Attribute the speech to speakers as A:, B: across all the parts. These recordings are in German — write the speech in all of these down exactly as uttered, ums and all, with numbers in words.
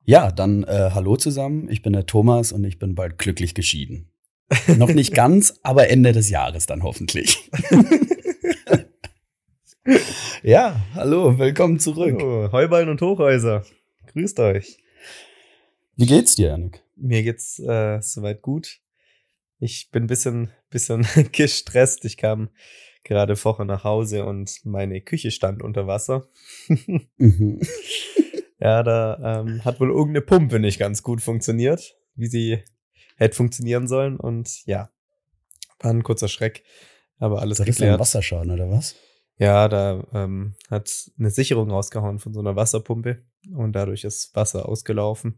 A: Ja, dann äh, hallo zusammen. Ich bin der Thomas und ich bin bald glücklich geschieden. Noch nicht ganz, aber Ende des Jahres dann hoffentlich. Ja, hallo, willkommen zurück.
B: Oh, Heuballen und Hochhäuser. Grüßt euch.
A: Wie geht's dir, Janik?
B: Mir geht's äh, soweit gut. Ich bin ein bisschen, bisschen gestresst. Ich kam gerade vorher nach Hause und meine Küche stand unter Wasser.
A: Mhm.
B: Ja, da ähm, hat wohl irgendeine Pumpe nicht ganz gut funktioniert, wie sie hätte funktionieren sollen. Und ja, war ein kurzer Schreck, aber alles
A: Das ist ein
B: geklärt.
A: Wasserschaden, oder was?
B: Ja, da ähm, hat eine Sicherung rausgehauen von so einer Wasserpumpe und dadurch ist Wasser ausgelaufen.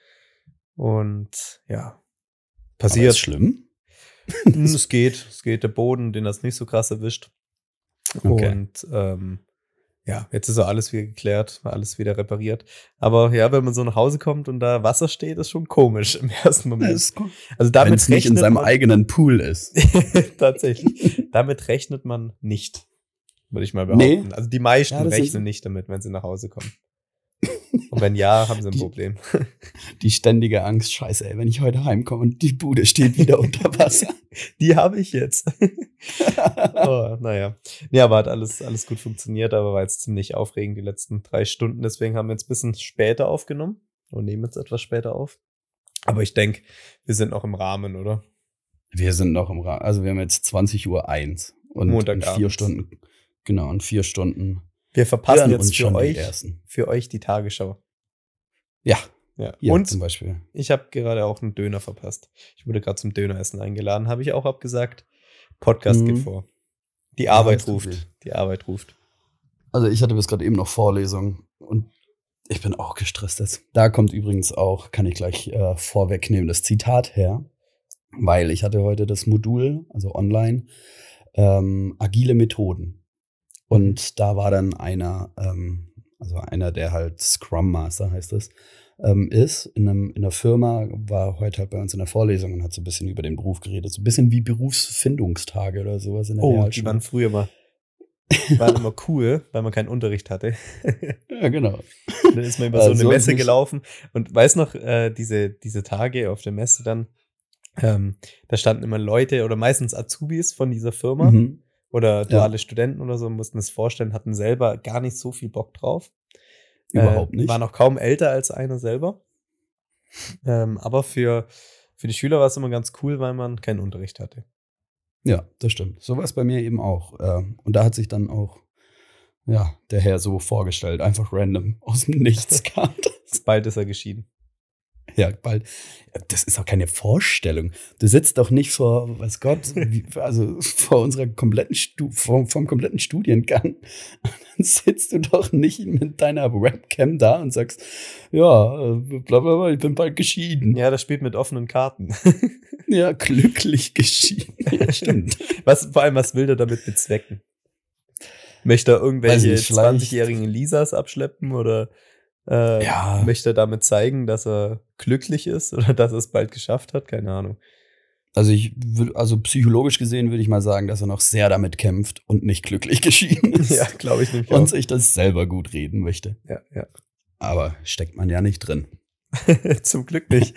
B: Und ja,
A: Aber
B: passiert.
A: ist schlimm?
B: Hm, Es geht, es geht. Der Boden, den das nicht so krass erwischt.
A: Okay.
B: Und ähm, ja, jetzt ist auch alles wieder geklärt, war alles wieder repariert. Aber ja, wenn man so nach Hause kommt und da Wasser steht, ist schon komisch im ersten Moment.
A: Ist gut.
B: Also
A: Wenn
B: damit
A: es nicht in
B: rechnet
A: seinem
B: man
A: eigenen Pool ist.
B: tatsächlich. Damit rechnet man nicht, würde ich mal behaupten.
A: Nee.
B: Also die meisten
A: Ja, das ist-
B: rechnen nicht damit, wenn sie nach Hause kommen. Und wenn ja, haben sie ein
A: Die-
B: Problem.
A: Die ständige Angst, scheiße, ey, wenn ich heute heimkomme und die Bude steht wieder unter Wasser.
B: Die habe ich jetzt. Oh, naja. Ja, aber hat alles, alles gut funktioniert, aber war jetzt ziemlich aufregend die letzten drei Stunden. Deswegen haben wir jetzt ein bisschen später aufgenommen und nehmen jetzt etwas später auf. Aber ich denke, wir sind noch im Rahmen, oder?
A: Wir sind noch im Rahmen. Also wir haben jetzt zwanzig Uhr eins und in
B: Montagabend.
A: vier Stunden, genau, in vier Stunden
B: Wir verpassen
A: hören
B: jetzt
A: uns
B: für
A: schon die
B: euch,
A: ersten.
B: für euch die Tagesschau.
A: Ja,
B: Ja.
A: hier
B: Und
A: zum Beispiel.
B: ich habe gerade auch einen Döner verpasst. Ich wurde gerade zum Döneressen eingeladen, habe ich auch abgesagt. Podcast
A: Mhm.
B: geht vor. Die
A: Ja,
B: Arbeit
A: das tut weh.
B: ruft. Die Arbeit ruft.
A: Also ich hatte bis gerade eben noch Vorlesung und ich bin auch gestresst jetzt. Da kommt übrigens auch, kann ich gleich äh, vorwegnehmen, das Zitat her, weil ich hatte heute das Modul, also online, ähm, agile Methoden. Und da war dann einer, ähm, also einer, der halt Scrum Master heißt es, ähm, ist, in, einem, in einer Firma, war heute halt bei uns in der Vorlesung und hat so ein bisschen über den Beruf geredet. So ein bisschen wie Berufsfindungstage oder sowas in der
B: Oh, die
A: Realschule.
B: waren früher mal. Die waren immer cool, weil man keinen Unterricht hatte.
A: Ja, genau.
B: Und dann ist man über
A: Ja,
B: so eine
A: so ist
B: Messe
A: nicht-
B: gelaufen und weiß noch, äh, diese, diese Tage auf der Messe dann, ähm, da standen immer Leute oder meistens Azubis von dieser Firma
A: Mhm.
B: oder duale Studenten oder so, mussten es vorstellen, hatten selber gar nicht so viel Bock drauf.
A: Überhaupt
B: äh,
A: nicht.
B: War noch kaum älter als einer selber. Ähm, aber für, für die Schüler war es immer ganz cool, weil man keinen Unterricht hatte.
A: Ja, das stimmt. So war es bei mir eben auch. Ähm, Und da hat sich dann auch, ja, der Herr so vorgestellt, einfach random aus dem Nichts kam das.
B: Bald ist er geschieden.
A: Ja, bald. Ja, das ist auch keine Vorstellung. Du sitzt doch nicht vor, weiß Gott, wie, also vor unserer kompletten Stu vor, vom kompletten Studiengang. Dann sitzt du doch nicht mit deiner Webcam da und sagst, ja, äh, bla bla bla, ich bin bald geschieden. Ja,
B: Ja, das spielt mit offenen Karten.
A: glücklich geschieden. Ja, stimmt.
B: Was, vor allem, was will der damit bezwecken? Möchte er
A: Weiß
B: irgendwelche
A: nicht, vielleicht-
B: zwanzigjährigen Lisas abschleppen oder äh,
A: Ja.
B: möchte er damit zeigen, dass er glücklich ist oder dass er es bald geschafft hat? Keine Ahnung.
A: Also ich würde, also psychologisch gesehen würde ich mal sagen, dass er noch sehr damit kämpft und nicht glücklich geschieden ist.
B: Ja, glaube ich nämlich
A: Und
B: auch.
A: sich das selber gut reden möchte.
B: Ja, ja.
A: Aber steckt man ja nicht drin.
B: Zum Glück nicht.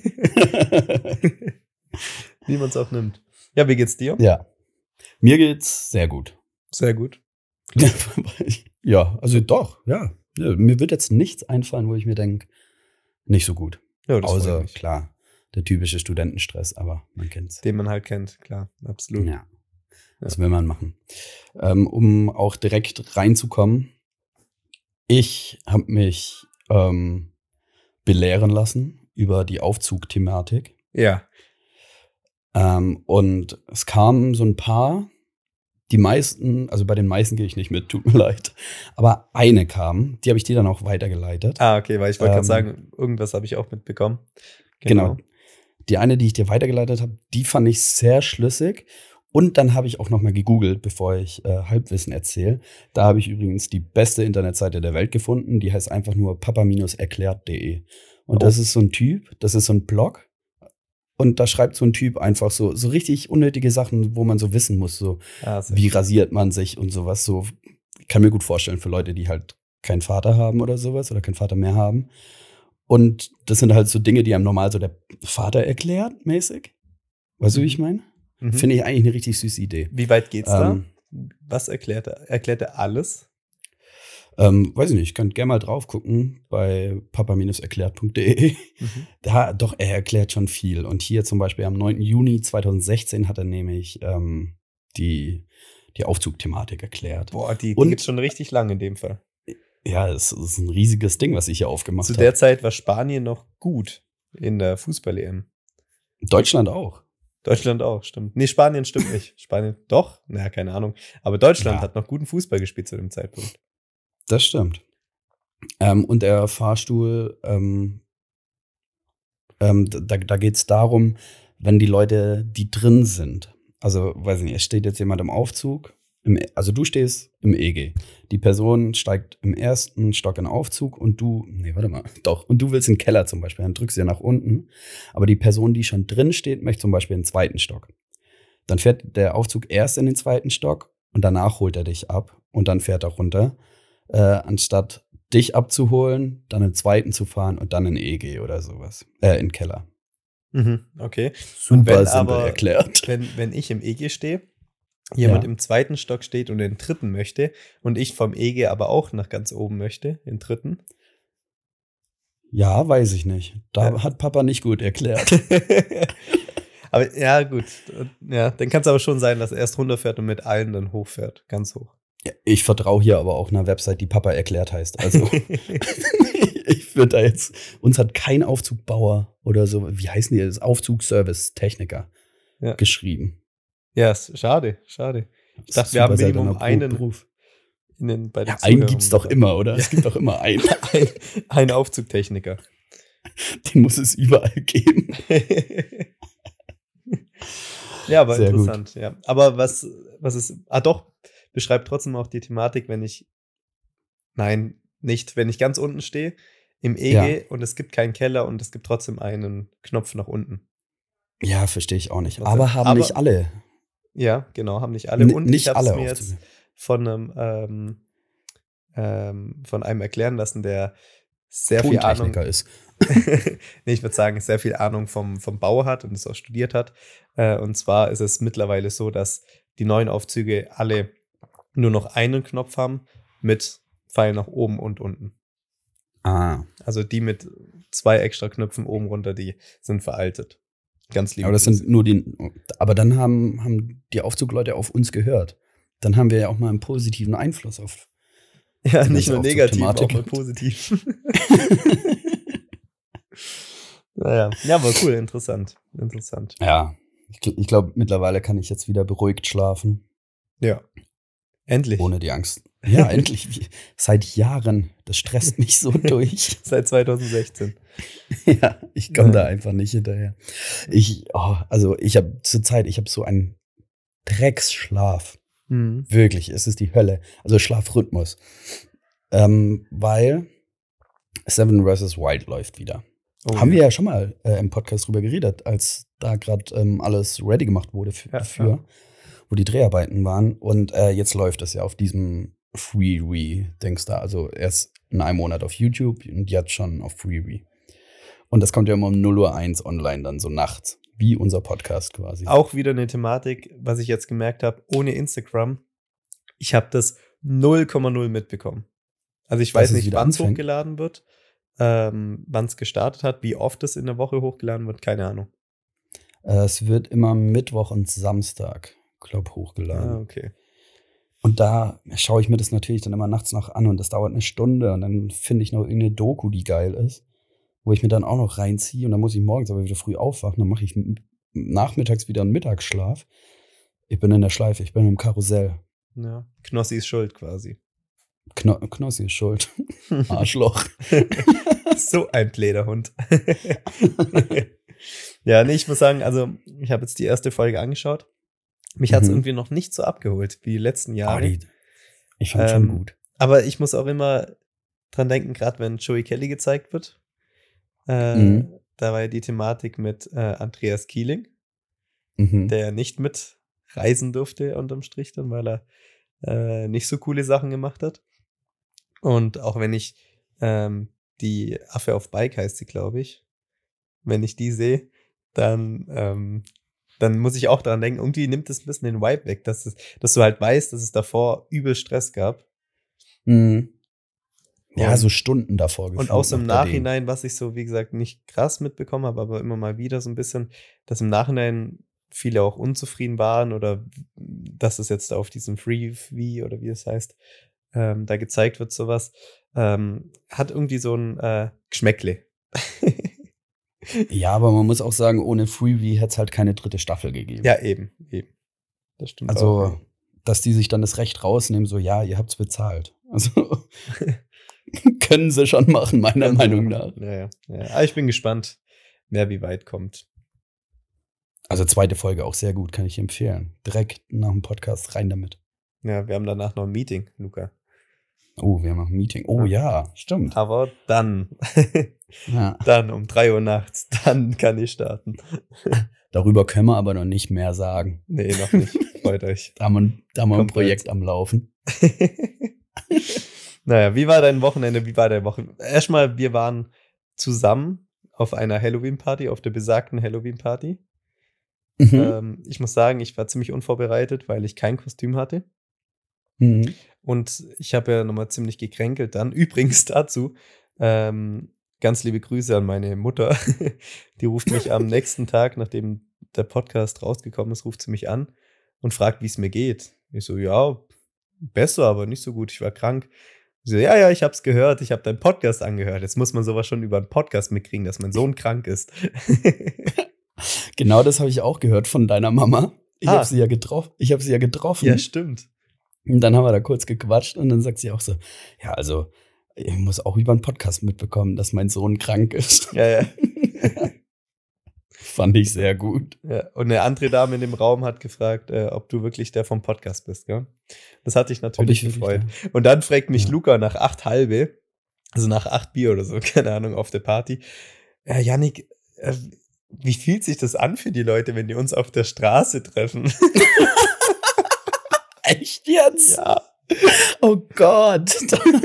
B: Wie man es auch nimmt. Ja, wie geht's dir?
A: Ja. Mir geht's sehr gut.
B: Sehr gut.
A: Ja, also doch, ja. Ja, mir wird jetzt nichts einfallen, wo ich mir denke, nicht so gut.
B: Ja, das freut
A: Außer,
B: mich.
A: klar, der typische Studentenstress, aber man kennt's.
B: Den man halt kennt, klar, absolut.
A: Ja. Was will man machen? Ähm, um auch direkt reinzukommen, ich habe mich ähm, belehren lassen über die Aufzugthematik.
B: Ja.
A: Ähm, und es kamen so ein paar, die meisten, also bei den meisten gehe ich nicht mit, tut mir leid. Aber eine kam, die habe ich dir dann auch weitergeleitet.
B: Ah, okay, weil ich wollte
A: Ähm,
B: gerade sagen, irgendwas habe ich auch mitbekommen.
A: Genau. Die eine, die ich dir weitergeleitet habe, die fand ich sehr schlüssig. Und dann habe ich auch noch mal gegoogelt, bevor ich äh, Halbwissen erzähle. Da habe ich übrigens die beste Internetseite der Welt gefunden. Die heißt einfach nur papa erklärt punkt de. Und
B: Oh.
A: das ist so ein Typ, das ist so ein Blog. Und da schreibt so ein Typ einfach so, so richtig unnötige Sachen, wo man so wissen muss, so
B: Ah, sehr
A: wie
B: gut.
A: rasiert man sich und sowas. So, ich kann mir gut vorstellen für Leute, die halt keinen Vater haben oder sowas oder keinen Vater mehr haben. Und das sind halt so Dinge, die einem normal so der Vater erklärt, mäßig. Weißt du, wie ich meine?
B: Mhm.
A: Finde ich eigentlich eine richtig süße Idee.
B: Wie weit geht's
A: Ähm,
B: da? Was erklärt er? Erklärt er alles?
A: Ähm, weiß ich nicht, ich könnt gerne mal drauf gucken bei papa erklärt punkt de.
B: Mhm.
A: Da, doch, er erklärt schon viel. Und hier zum Beispiel am neunten Juni zweitausendsechzehn hat er nämlich ähm, die, die Aufzugthematik erklärt.
B: Boah, die, die
A: Und-
B: gibt's schon richtig lange in dem Fall.
A: Ja, es ist ein riesiges Ding, was ich hier aufgemacht
B: Zu
A: habe.
B: der Zeit war Spanien noch gut in der Fußball-E M.
A: Deutschland auch.
B: Deutschland auch, stimmt. Nee, Spanien stimmt nicht. Spanien, doch? Naja, keine Ahnung. Aber Deutschland
A: Ja.
B: hat noch guten Fußball gespielt zu dem Zeitpunkt.
A: Das stimmt. Ähm, und der Fahrstuhl, ähm, ähm, da, da geht es darum, wenn die Leute, die drin sind, also weiß ich nicht, es steht jetzt jemand im Aufzug, im, also du stehst im E G. Die Person steigt im ersten Stock in den Aufzug und du, nee, warte mal, doch, und du willst in den Keller zum Beispiel, dann drückst du ja nach unten. Aber die Person, die schon drin steht, möchte zum Beispiel in den zweiten Stock. Dann fährt der Aufzug erst in den zweiten Stock und danach holt er dich ab und dann fährt er runter, äh, anstatt dich abzuholen, dann im zweiten zu fahren und dann in E G oder sowas, äh, in den Keller.
B: Mhm, okay.
A: Super
B: wenn
A: simpel
B: aber-
A: erklärt.
B: Wenn, wenn ich im E G stehe, jemand
A: Ja.
B: im zweiten Stock steht und den dritten möchte und ich vom E G aber auch nach ganz oben möchte, den dritten.
A: Ja, weiß ich nicht. Da
B: Ja.
A: hat Papa nicht gut erklärt.
B: Aber ja, gut. Ja, dann kann es aber schon sein, dass er erst runterfährt und mit allen dann hochfährt. Ganz hoch.
A: Ich vertraue hier aber auch einer Website, die Papa erklärt heißt. Also ich würde da jetzt, uns hat kein Aufzugbauer oder so, wie heißen die, das Aufzugservice-Techniker
B: Ja.
A: geschrieben.
B: Ja, ist schade, schade. Ich dachte, wir
A: Super
B: haben
A: seltener
B: Minimum
A: Pro-
B: einen
A: Beruf.
B: in den, bei den
A: Ja, einen
B: Zuhörern
A: gibt's doch
B: dabei.
A: immer, oder?
B: Ja.
A: Es gibt doch immer einen.
B: Ein, ein Aufzugtechniker.
A: Den muss es überall geben.
B: Ja, aber
A: Sehr gut.
B: interessant, ja. Aber was, was ist, ah doch, beschreibt trotzdem auch die Thematik, wenn ich, nein, nicht, wenn ich ganz unten stehe, im E G
A: Ja.
B: und es gibt keinen Keller und es gibt trotzdem einen Knopf nach unten.
A: Ja, verstehe ich auch nicht.
B: Trotzdem.
A: Aber haben
B: Aber-
A: nicht alle.
B: Ja, genau, haben nicht alle.
A: N-
B: Und
A: nicht
B: ich habe
A: alle
B: es mir jetzt
A: Aufzüge.
B: von einem, ähm, ähm, von einem erklären lassen, der sehr viel Ahnung,
A: Tontechniker ist.
B: nee, ich würde sagen, sehr viel Ahnung vom, vom Bau hat und es auch studiert hat. Äh, und zwar ist es mittlerweile so, dass die neuen Aufzüge alle nur noch einen Knopf haben mit Pfeil nach oben und unten.
A: Ah,
B: Also die mit zwei extra Knöpfen oben runter, die sind veraltet. Ganz lieb.
A: aber das sind nur die. Aber dann haben, haben die Aufzugleute auf uns gehört. Dann haben wir ja auch mal einen positiven Einfluss auf.
B: ja,
A: die
B: nicht
A: ganze
B: nur negativ, auch
A: Aufzugthematik.
B: mal positiv. naja, ja, aber cool, interessant. Interessant.
A: Ja, ich, gl- ich glaube, mittlerweile kann ich jetzt wieder beruhigt schlafen,
B: Ja. Endlich.
A: ohne die Angst. Ja, endlich. Wie, seit Jahren. Das stresst mich so durch.
B: Seit zweitausendsechzehn.
A: Ja, ich komme
B: Ja.
A: da einfach nicht hinterher. Ich, oh, also ich habe zur Zeit, ich habe so einen Drecksschlaf.
B: Mhm.
A: Wirklich, es ist die Hölle. Also Schlafrhythmus. Ähm, weil Seven versus. Wild läuft wieder.
B: Oh,
A: Haben
B: ja.
A: wir ja schon mal äh, im Podcast drüber geredet, als da gerade ähm, alles ready gemacht wurde für,
B: Ja,
A: dafür,
B: ja.
A: wo die Dreharbeiten waren. Und äh, jetzt läuft es ja auf diesem Freewee-Dings da. Also erst in einem Monat auf YouTube und jetzt schon auf Freewee. Und das kommt ja immer um null Uhr eins online dann so nachts. Wie unser Podcast quasi.
B: Auch wieder eine Thematik, was ich jetzt gemerkt habe, ohne Instagram. Ich habe das null Komma null mitbekommen. Also ich
A: Dass
B: weiß
A: es
B: nicht,
A: wieder
B: wann es
A: anfängt?
B: hochgeladen wird, ähm, wann es gestartet hat, wie oft es in der Woche hochgeladen wird, keine Ahnung.
A: Äh, es wird immer Mittwoch und Samstag, glaub,
B: Ah,
A: hochgeladen.
B: okay.
A: Und da schaue ich mir das natürlich dann immer nachts noch an und das dauert eine Stunde und dann finde ich noch irgendeine Doku, die geil ist, wo ich mir dann auch noch reinziehe und dann muss ich morgens aber wieder früh aufwachen, dann mache ich m- nachmittags wieder einen Mittagsschlaf. Ich bin in der Schleife, ich bin im Karussell.
B: Ja. Knossi ist schuld quasi.
A: Kno Knossi ist schuld. Arschloch.
B: So ein Plederhund. ja, nee, ich muss sagen, also ich habe jetzt die erste Folge angeschaut. Mich hat es
A: Mhm.
B: irgendwie noch nicht so abgeholt wie die letzten
A: Oh,
B: Jahre.
A: die, ich fand
B: Ähm,
A: schon gut.
B: Aber ich muss auch immer dran denken, gerade wenn Joey Kelly gezeigt wird. Äh,
A: Mhm.
B: Da war ja die Thematik mit äh, Andreas Kieling,
A: Mhm.
B: der nicht mit reisen durfte unterm Strich dann, weil er äh, nicht so coole Sachen gemacht hat. Und auch wenn ich ähm, die Affe auf Bike heißt sie, glaube ich. Wenn ich die sehe, dann, ähm, dann muss ich auch daran denken, irgendwie nimmt es ein bisschen den Vibe weg, dass, es, dass du halt weißt, dass es davor übel Stress gab.
A: Mhm. Ja,
B: Und-
A: so Stunden davor
B: Und
A: gefühlt
B: auch so im
A: noch bei denen.
B: Nachhinein, was ich so, wie gesagt, nicht krass mitbekommen habe, aber immer mal wieder so ein bisschen, dass im Nachhinein viele auch unzufrieden waren oder dass es jetzt auf diesem Freeview oder wie es heißt, ähm, da gezeigt wird, sowas, ähm, hat irgendwie so ein äh, Geschmäckle.
A: Ja, aber man muss auch sagen, ohne Freebie hätte es halt keine dritte Staffel gegeben.
B: Ja, eben, eben. Das stimmt
A: Also,
B: auch.
A: dass die sich dann das Recht rausnehmen, so, ja, ihr habt's bezahlt. Also, können sie schon machen, meiner
B: Ganz
A: Meinung
B: genau.
A: nach.
B: Ja, ja, ja. Aber ich bin gespannt, wer wie weit kommt.
A: Also, zweite Folge auch sehr gut, kann ich empfehlen. Direkt nach dem Podcast rein damit.
B: Ja, wir haben danach noch ein Meeting, Luca.
A: Oh, wir haben noch ein Meeting. Oh ja, stimmt.
B: Aber dann,
A: Ja.
B: dann um drei Uhr nachts, dann kann ich starten.
A: Darüber können wir aber noch nicht mehr sagen.
B: Nee, noch nicht. Freut euch.
A: Da haben wir, da haben wir ein
B: Kommt
A: Projekt am Laufen.
B: Naja, wie war dein Wochenende? Wie war deine Woche? Erstmal, wir waren zusammen auf einer Halloween-Party, auf der besagten Halloween-Party.
A: Mhm.
B: Ähm, ich muss sagen, ich war ziemlich unvorbereitet, weil ich kein Kostüm hatte.
A: Mhm.
B: Und ich habe ja nochmal ziemlich gekränkelt dann. Übrigens dazu, ähm, ganz liebe Grüße an meine Mutter. Die ruft mich am nächsten Tag, nachdem der Podcast rausgekommen ist, ruft sie mich an und fragt, wie es mir geht. Ich so, ja, besser, aber nicht so gut. Ich war krank. Sie so, ja, ja, ich hab's gehört. Ich habe deinen Podcast angehört. Jetzt muss man sowas schon über einen Podcast mitkriegen, dass mein Sohn krank ist.
A: Genau das habe ich auch gehört von deiner Mama. Ich
B: Ah.
A: habe sie ja getroffen. Ich habe sie ja getroffen.
B: Ja, stimmt.
A: Und dann haben wir da kurz gequatscht und dann sagt sie auch so, ja, also ich muss auch über einen Podcast mitbekommen, dass mein Sohn krank ist.
B: Ja, ja.
A: Fand ich sehr gut.
B: Ja, und eine andere Dame in dem Raum hat gefragt, äh, ob du wirklich der vom Podcast bist, gell? Das hat dich natürlich
A: Ob ich
B: gefreut.
A: wirklich
B: Und dann fragt mich
A: Ja.
B: Luca nach acht halbe, also nach acht Bier oder so, keine Ahnung, auf der Party. Ja, Yannick, äh, wie fühlt sich das an für die Leute, wenn die uns auf der Straße treffen?
A: Echt jetzt?
B: Ja.
A: Oh Gott.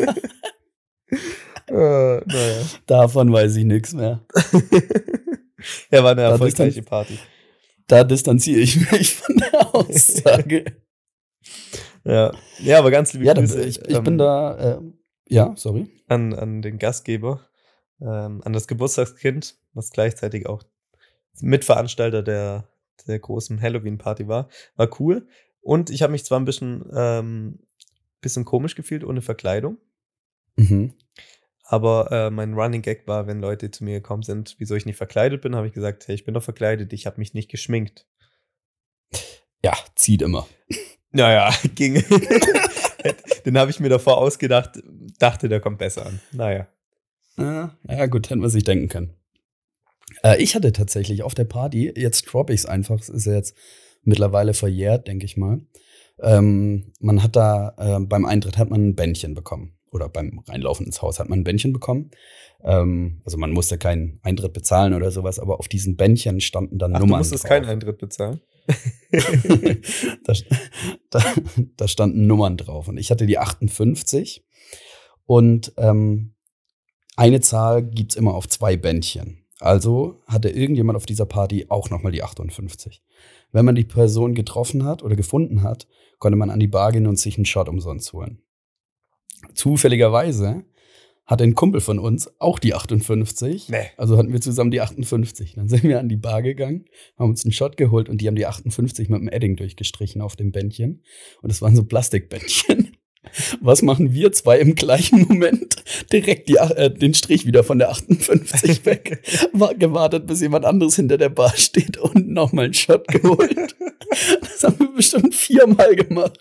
B: Äh, naja.
A: Davon weiß ich nichts mehr.
B: Ja, war eine
A: Da
B: erfolgreiche
A: distanz-
B: Party.
A: Da distanziere ich mich von der Aussage.
B: Ja. Ja, aber ganz liebe
A: Ja, da,
B: Grüße
A: ich, ich
B: ähm,
A: bin da, äh, ja, sorry.
B: an, an den Gastgeber, ähm, an das Geburtstagskind, was gleichzeitig auch Mitveranstalter der, der großen Halloween-Party war. War cool. Und ich habe mich zwar ein bisschen, ähm, bisschen komisch gefühlt ohne Verkleidung,
A: Mhm.
B: aber äh, mein Running Gag war, wenn Leute zu mir gekommen sind, wieso ich nicht verkleidet bin, habe ich gesagt, hey, ich bin doch verkleidet, ich habe mich nicht geschminkt.
A: Ja, zieht immer.
B: Naja, ging. Den habe ich mir davor ausgedacht, dachte, der kommt besser an. Naja.
A: Ja, ja gut, hätten wir sich denken können. Äh, ich hatte tatsächlich auf der Party, jetzt droppe ich es einfach, es ist ja jetzt mittlerweile verjährt, denke ich mal. Ähm, man hat da, äh, beim Eintritt hat man ein Bändchen bekommen. Oder beim Reinlaufen ins Haus hat man ein Bändchen bekommen. Ähm, also man musste keinen Eintritt bezahlen oder sowas, aber auf diesen Bändchen standen dann
B: Ach, du
A: Nummern
B: musstest
A: drauf.
B: keinen Eintritt bezahlen?
A: da, da, da standen Nummern drauf. Und ich hatte die achtundfünfzig. Und ähm, eine Zahl gibt's immer auf zwei Bändchen. Also hatte irgendjemand auf dieser Party auch nochmal die achtundfünfzig. Wenn man die Person getroffen hat oder gefunden hat, konnte man an die Bar gehen und sich einen Shot umsonst holen. Zufälligerweise hatte ein Kumpel von uns auch die achtundfünfzig.
B: Nee.
A: Also hatten wir zusammen die achtundfünfzig. Dann sind wir an die Bar gegangen, haben uns einen Shot geholt und die haben die achtundfünfzig mit dem Edding durchgestrichen auf dem Bändchen. Und es waren so Plastikbändchen. Was machen wir zwei im gleichen Moment? Direkt die, äh, den Strich wieder von der achtundfünfzig weg. War gewartet, bis jemand anderes hinter der Bar steht und nochmal einen Shot geholt. Das haben wir bestimmt viermal gemacht.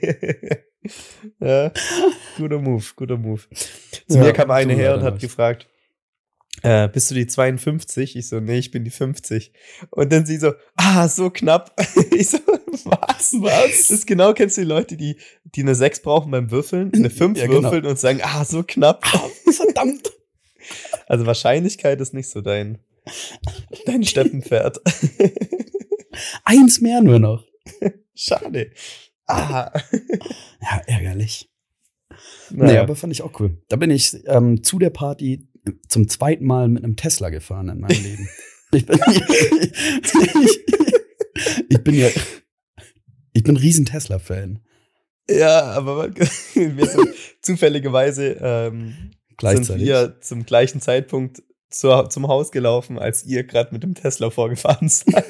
B: Ja, guter Move, guter Move. Zu
A: Ja,
B: mir kam eine
A: du
B: her und
A: leider
B: hat
A: nicht.
B: gefragt, äh, bist du die zweiundfünfzig? Ich so, nee, ich bin die fünfzig. Und dann sie so, ah, so knapp. Ich so, was?
A: Was?
B: Das ist genau, kennst du die Leute, die, die eine sechs brauchen beim Würfeln, eine fünf
A: Ja, genau.
B: würfeln und sagen, ah, so knapp.
A: Verdammt.
B: Also Wahrscheinlichkeit ist nicht so dein, dein Steppenpferd.
A: Eins mehr nur noch.
B: Schade. Ah.
A: Ja, ärgerlich.
B: Naja.
A: Nee, aber fand ich auch cool. Da bin ich ähm, zu der Party zum zweiten Mal mit einem Tesla gefahren in meinem Leben. Ich bin, ich, ich bin ja, ich bin ein riesen Tesla-Fan.
B: Ja, aber wir sind zufälligerweise ähm, sind wir zum gleichen Zeitpunkt zur, zum Haus gelaufen, als ihr gerade mit dem Tesla vorgefahren seid.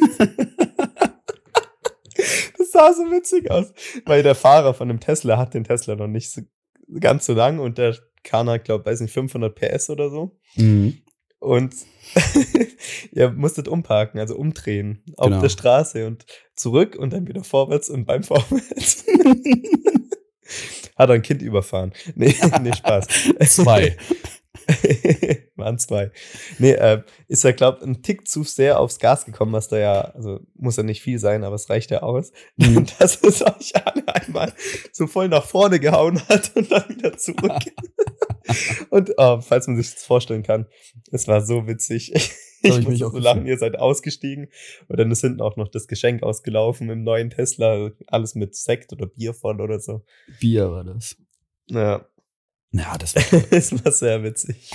B: Das sah so witzig aus, weil der Fahrer von dem Tesla hat den Tesla noch nicht so, ganz so lang und der Kahn hat, glaube ich, weiß nicht, fünfhundert P S oder so.
A: Mhm.
B: Und ihr musstet umparken, also umdrehen auf
A: Genau.
B: der Straße und zurück und dann wieder vorwärts und beim Vorwärts hat er ein Kind überfahren. Nee, nee, Spaß.
A: Zwei.
B: Waren zwei. Nee, äh, ist er, glaube ich, ein Tick zu sehr aufs Gas gekommen, was da ja, also muss ja nicht viel sein, aber es reicht ja aus,
A: Mhm.
B: dass es euch alle einmal so voll nach vorne gehauen hat und dann wieder zurück. Und oh, falls man sich das vorstellen kann, es war so witzig. Ich,
A: Da hab
B: ich
A: ich mich
B: musste
A: auch
B: so lachen,
A: gefreut.
B: ihr seid ausgestiegen und dann ist hinten auch noch das Geschenk ausgelaufen im neuen Tesla, alles mit Sekt oder Bier voll oder so.
A: Bier war das.
B: Ja,
A: Ja, das war toll.
B: es war sehr witzig.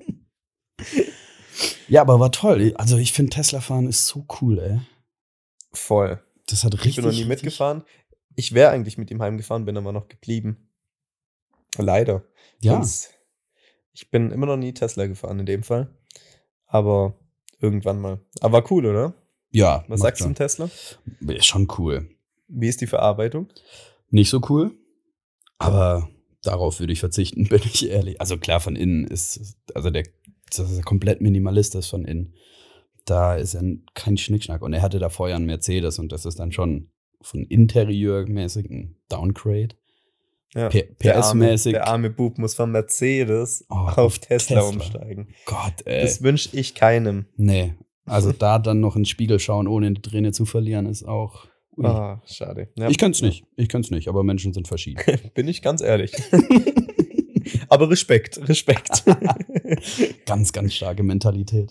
A: Ja, aber war toll. Also ich finde Tesla fahren ist so cool, ey.
B: Voll.
A: Das hat richtig.
B: Ich bin noch nie
A: richtig-
B: mitgefahren. Ich wäre eigentlich mit ihm heimgefahren, bin aber noch geblieben. Leider.
A: Ja,
B: Sonst- Ich bin immer noch nie Tesla gefahren in dem Fall. Aber irgendwann mal. Aber war cool, oder?
A: ja.
B: Was
A: macht
B: sagst du zum
A: schon.
B: Tesla?
A: Ist schon cool.
B: Wie ist die Verarbeitung?
A: Nicht so cool, aber darauf würde ich verzichten, bin ich ehrlich. Also klar, von innen ist, also der, das ist komplett minimalistisch von innen. Da ist ja kein Schnickschnack. Und er hatte da vorher einen Mercedes und das ist dann schon von interieurmäßig ein Downgrade.
B: Ja.
A: P-
B: Der arme,
A: PS-mäßig.
B: der arme Bub muss von Mercedes
A: Oh,
B: auf
A: auf
B: Tesla,
A: Tesla.
B: umsteigen.
A: Gott, ey.
B: Das wünsche ich keinem.
A: Nee. Also da dann noch in den Spiegel schauen, ohne die Träne zu verlieren, ist auch. Ui.
B: Ah, schade. Ja.
A: Ich kann's nicht. Ich kann's nicht, aber Menschen sind verschieden.
B: Bin ich ganz ehrlich. Aber Respekt, Respekt.
A: Ganz, ganz starke Mentalität.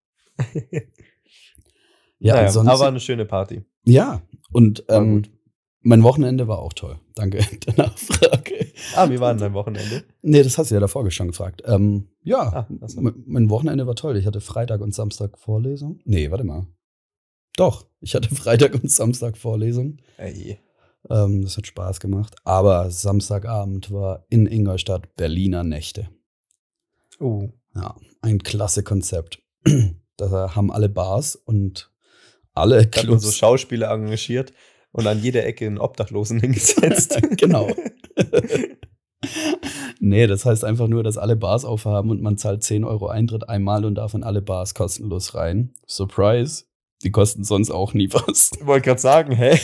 A: Ja,
B: naja,
A: ansonsten,
B: aber eine schöne Party.
A: ja, und
B: War
A: ähm,
B: gut.
A: mein Wochenende war auch toll. Danke der Nachfrage.
B: Ah, wie war denn dein Wochenende?
A: Nee, das hast du ja davor schon gefragt. Ähm, ja,
B: Ah, ach so.
A: m- mein Wochenende war toll. Ich hatte Freitag und Samstag Vorlesung. Nee, warte mal. Doch, ich hatte Freitag und Samstag Vorlesung.
B: Ey.
A: Ähm, das hat Spaß gemacht. Aber Samstagabend war in Ingolstadt Berliner Nächte.
B: Uh.
A: Ja, ein klasse Konzept. Da haben alle Bars und alle
B: Da hat man
A: Clubs.
B: so Schauspieler engagiert und an jeder Ecke einen Obdachlosen hingesetzt.
A: Genau. Nee, das heißt einfach nur, dass alle Bars aufhaben und man zahlt zehn Euro Eintritt einmal und darf in alle Bars kostenlos rein. Surprise, die kosten sonst auch nie was.
B: Ich wollte gerade sagen, hä?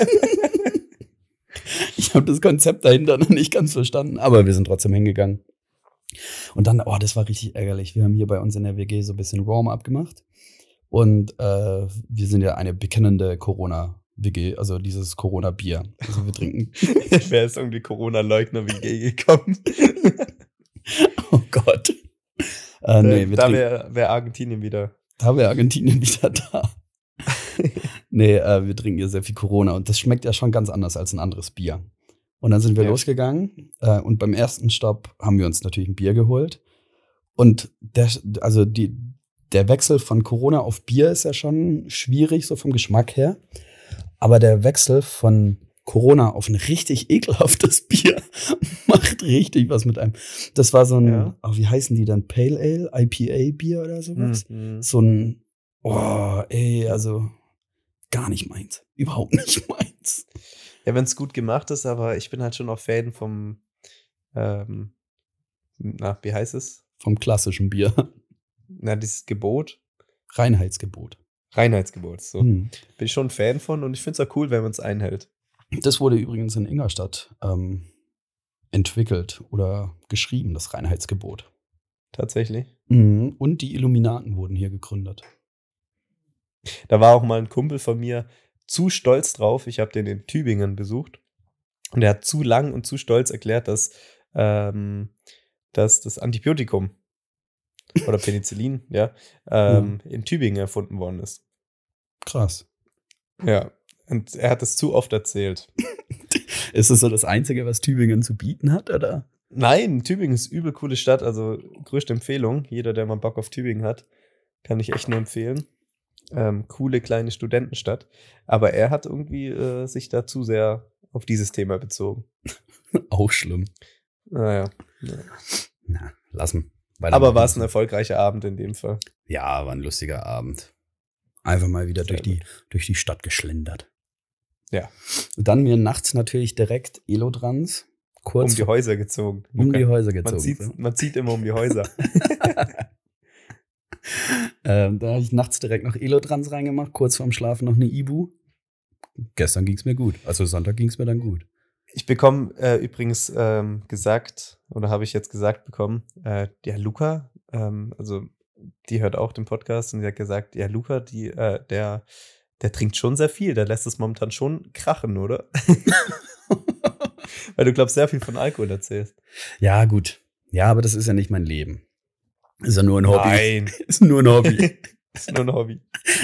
A: Ich habe das Konzept dahinter noch nicht ganz verstanden, aber wir sind trotzdem hingegangen. Und dann, oh, das war richtig ärgerlich. Wir haben hier bei uns in der W G so ein bisschen Warm-up gemacht. Und äh, wir sind ja eine bekennende Corona-W G, also dieses Corona-Bier. Also wir trinken.
B: Wer ist irgendwie Corona-Leugner-W G gekommen?
A: Oh Gott. Äh, nee, wir
B: da
A: trinken.
B: wäre wär Argentinien wieder.
A: Da wäre Argentinien wieder da. Nee, äh, wir trinken hier sehr viel Corona und das schmeckt ja schon ganz anders als ein anderes Bier. Und dann sind wir
B: Ja.
A: losgegangen äh, und beim ersten Stopp haben wir uns natürlich ein Bier geholt. Und der, also die, der Wechsel von Corona auf Bier ist ja schon schwierig, so vom Geschmack her. Aber der Wechsel von Corona auf ein richtig ekelhaftes Bier macht richtig was mit einem. Das war so ein,
B: Ja.
A: oh, wie heißen die dann? Pale Ale, I P A-Bier oder sowas?
B: Mhm.
A: So ein, oh, ey, also gar nicht meins. Überhaupt nicht meins.
B: Ja, wenn es gut gemacht ist, aber ich bin halt schon auch Fan vom, ähm, na, wie heißt es?
A: Vom klassischen Bier.
B: Na, dieses Gebot.
A: Reinheitsgebot.
B: Reinheitsgebot. So.
A: Hm.
B: Bin ich schon ein Fan von und ich finde es auch cool, wenn man es einhält.
A: Das wurde übrigens in Ingolstadt ähm, entwickelt oder geschrieben, das Reinheitsgebot.
B: Tatsächlich.
A: Mhm. Und die Illuminaten wurden hier gegründet.
B: Da war auch mal ein Kumpel von mir zu stolz drauf. Ich habe den in Tübingen besucht. Und er hat zu lang und zu stolz erklärt, dass, ähm, dass das Antibiotikum oder Penicillin, ja, ähm, in Tübingen erfunden worden ist.
A: Krass.
B: Ja. Und er hat es zu oft erzählt.
A: Ist es so das Einzige, was Tübingen zu bieten hat, oder?
B: Nein, Tübingen ist übel coole Stadt, also größte Empfehlung. Jeder, der mal Bock auf Tübingen hat, kann ich echt nur empfehlen. Ähm, coole kleine Studentenstadt. Aber er hat irgendwie äh, sich da zu sehr auf dieses Thema bezogen.
A: Auch schlimm.
B: Naja. Ja.
A: Na, lassen.
B: Aber war es ein erfolgreicher Abend in dem Fall?
A: Ja, war ein lustiger Abend. Einfach mal wieder durch die, durch die Stadt geschlendert.
B: Ja.
A: Und dann mir nachts natürlich direkt Elotrans. Kurz
B: um die Häuser gezogen.
A: Um
B: Luca.
A: die Häuser gezogen.
B: Man zieht, man zieht immer um die Häuser.
A: ähm, da habe ich nachts direkt noch Elotrans reingemacht, kurz vorm Schlafen noch eine Ibu. Gestern ging es mir gut. Also Sonntag ging es mir dann gut.
B: Ich bekomme äh, übrigens ähm, gesagt, oder habe ich jetzt gesagt bekommen, äh, der Luca, ähm, also die hört auch den Podcast und die hat gesagt, ja, Luca, die, äh, der, der trinkt schon sehr viel, der lässt es momentan schon krachen, oder? Weil du, glaubst, sehr viel von Alkohol erzählst.
A: Ja, gut. Ja, aber das ist ja nicht mein Leben. Ist ja nur ein Hobby.
B: Nein.
A: Ist nur ein Hobby.
B: Ist nur ein Hobby.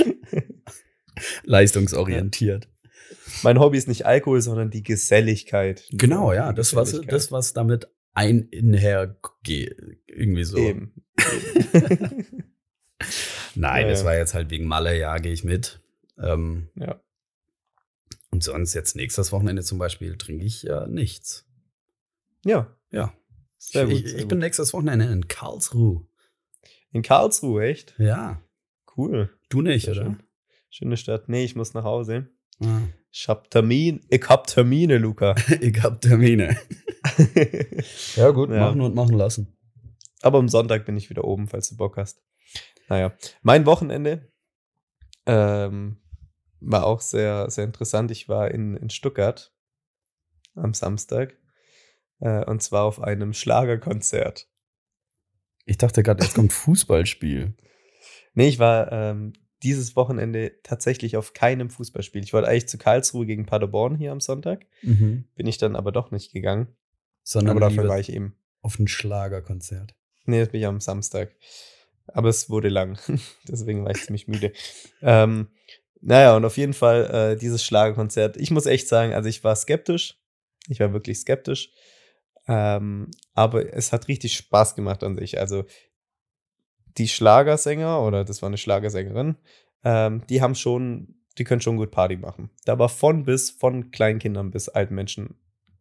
A: Leistungsorientiert.
B: Mein Hobby ist nicht Alkohol, sondern die Geselligkeit.
A: Genau, ja. Das, was, das, was damit einhergeht. Irgendwie so.
B: Eben.
A: Nein,
B: ja,
A: das
B: ja.
A: war jetzt halt wegen Malle, ja, gehe ich mit. Ähm,
B: ja.
A: Und sonst jetzt nächstes Wochenende zum Beispiel trinke ich äh, nichts.
B: Ja.
A: Ja.
B: Sehr gut,
A: ich
B: sehr
A: ich
B: gut.
A: bin nächstes Wochenende in Karlsruhe.
B: In Karlsruhe, echt?
A: Ja.
B: Cool.
A: Du nicht,
B: Sehr
A: oder?
B: schön. Schöne Stadt. Nee, ich muss nach Hause.
A: Ah.
B: Ich hab Termin. Ich hab Termine, Luca.
A: Ich hab Termine. Ja, gut,
B: Ja.
A: machen und machen lassen.
B: Aber am Sonntag bin ich wieder oben, falls du Bock hast. Naja, mein Wochenende ähm, war auch sehr, sehr interessant. Ich war in, in Stuttgart am Samstag äh, und zwar auf einem Schlagerkonzert.
A: Ich dachte gerade, jetzt kommt Fußballspiel.
B: Nee, ich war ähm, dieses Wochenende tatsächlich auf keinem Fußballspiel. Ich wollte eigentlich zu Karlsruhe gegen Paderborn hier am Sonntag.
A: Mhm.
B: Bin ich dann aber doch nicht gegangen.
A: Sondern
B: aber dafür
A: lieber
B: war ich eben.
A: auf ein Schlagerkonzert.
B: Nee, das bin ich am Samstag. Aber es wurde lang. Deswegen war ich ziemlich müde. Ähm, naja, und auf jeden Fall äh, dieses Schlagerkonzert. Ich muss echt sagen, also ich war skeptisch. Ich war wirklich skeptisch. Ähm, aber es hat richtig Spaß gemacht an sich. Also die Schlagersänger, oder das war eine Schlagersängerin, ähm, die haben schon, die können schon gut Party machen. Da war von bis, von Kleinkindern bis alten Menschen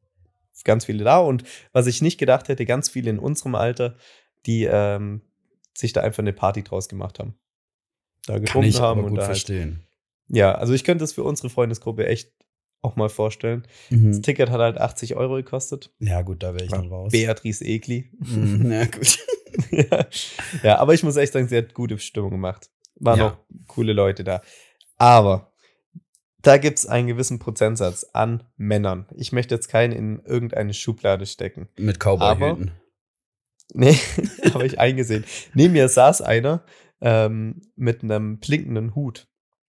B: ganz viele da. Und was ich nicht gedacht hätte, ganz viele in unserem Alter, die ähm, sich da einfach eine Party draus gemacht haben. Da getrunken
A: Kann ich
B: haben
A: aber
B: und
A: gut
B: da
A: verstehen.
B: Halt, ja, also ich könnte das für unsere Freundesgruppe echt auch mal vorstellen.
A: Mhm.
B: Das Ticket hat halt achtzig Euro gekostet.
A: Ja, gut, da wäre ich dann raus.
B: Beatrice Egli.
A: Mhm, ja, gut.
B: ja. ja, aber ich muss echt sagen, sie hat gute Stimmung gemacht. Waren
A: Ja.
B: auch coole Leute da. Aber da gibt es einen gewissen Prozentsatz an Männern. Ich möchte jetzt keinen in irgendeine Schublade stecken.
A: Mit Cowboy-Hüten.
B: Nee, habe ich eingesehen. Neben mir saß einer ähm, mit einem blinkenden Hut.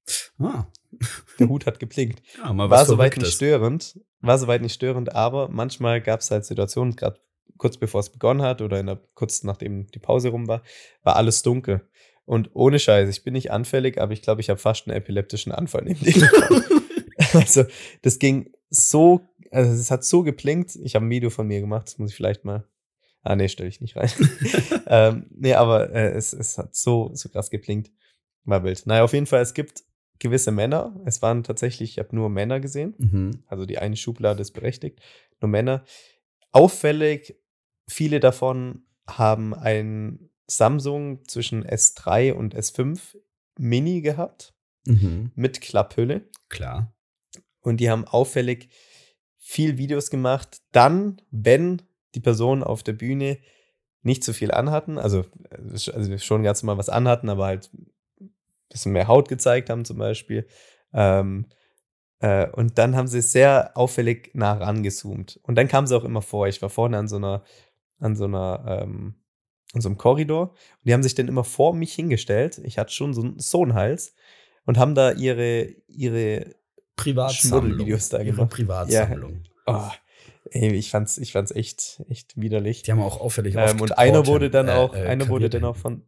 A: Ah.
B: Der Hut hat geblinkt.
A: Ja, mal was
B: War soweit
A: Verrücktes.
B: nicht störend, war soweit nicht störend, aber manchmal gab es halt Situationen, gerade kurz bevor es begonnen hat oder in der, kurz nachdem die Pause rum war, war alles dunkel. Und ohne Scheiß, ich bin nicht anfällig, aber ich glaube, ich habe fast einen epileptischen Anfall neben dem bekommen. Also, das ging so, also es hat so geblinkt. Ich habe ein Video von mir gemacht, das muss ich vielleicht mal. Ah, nee, stelle ich nicht rein. ähm, nee, aber äh, es, es hat so, so krass geblinkt. War wild. Naja, auf jeden Fall, es gibt gewisse Männer. Es waren tatsächlich, ich habe nur Männer gesehen.
A: Mhm.
B: Also die eine Schublade ist berechtigt. Nur Männer. Auffällig, viele davon haben ein Samsung zwischen S drei und S fünf Mini gehabt.
A: Mhm.
B: Mit Klapphülle.
A: Klar.
B: Und die haben auffällig viel Videos gemacht. Dann, wenn die Personen auf der Bühne nicht so viel anhatten, also, also schon ganz mal was anhatten, aber halt ein bisschen mehr Haut gezeigt haben zum Beispiel. Ähm, äh, und dann haben sie sehr auffällig nah rangezoomt. Und dann kam sie auch immer vor. Ich war vorne an so einer, an so einer, ähm, an so einem Korridor. Und die haben sich dann immer vor mich hingestellt. Ich hatte schon so, so einen Hals. Und haben da ihre, ihre
A: Privatsammlung.
B: Schmuddelvideos da
A: Ihre
B: gemacht.
A: Privatsammlung.
B: Oh, ey, ich fand's, ich fand's echt, echt widerlich.
A: Die haben auch auffällig
B: Ähm,
A: oft
B: und einer
A: Korten,
B: wurde dann
A: äh,
B: auch,
A: äh,
B: einer wurde
A: kariert
B: dann auch
A: hinten.
B: von,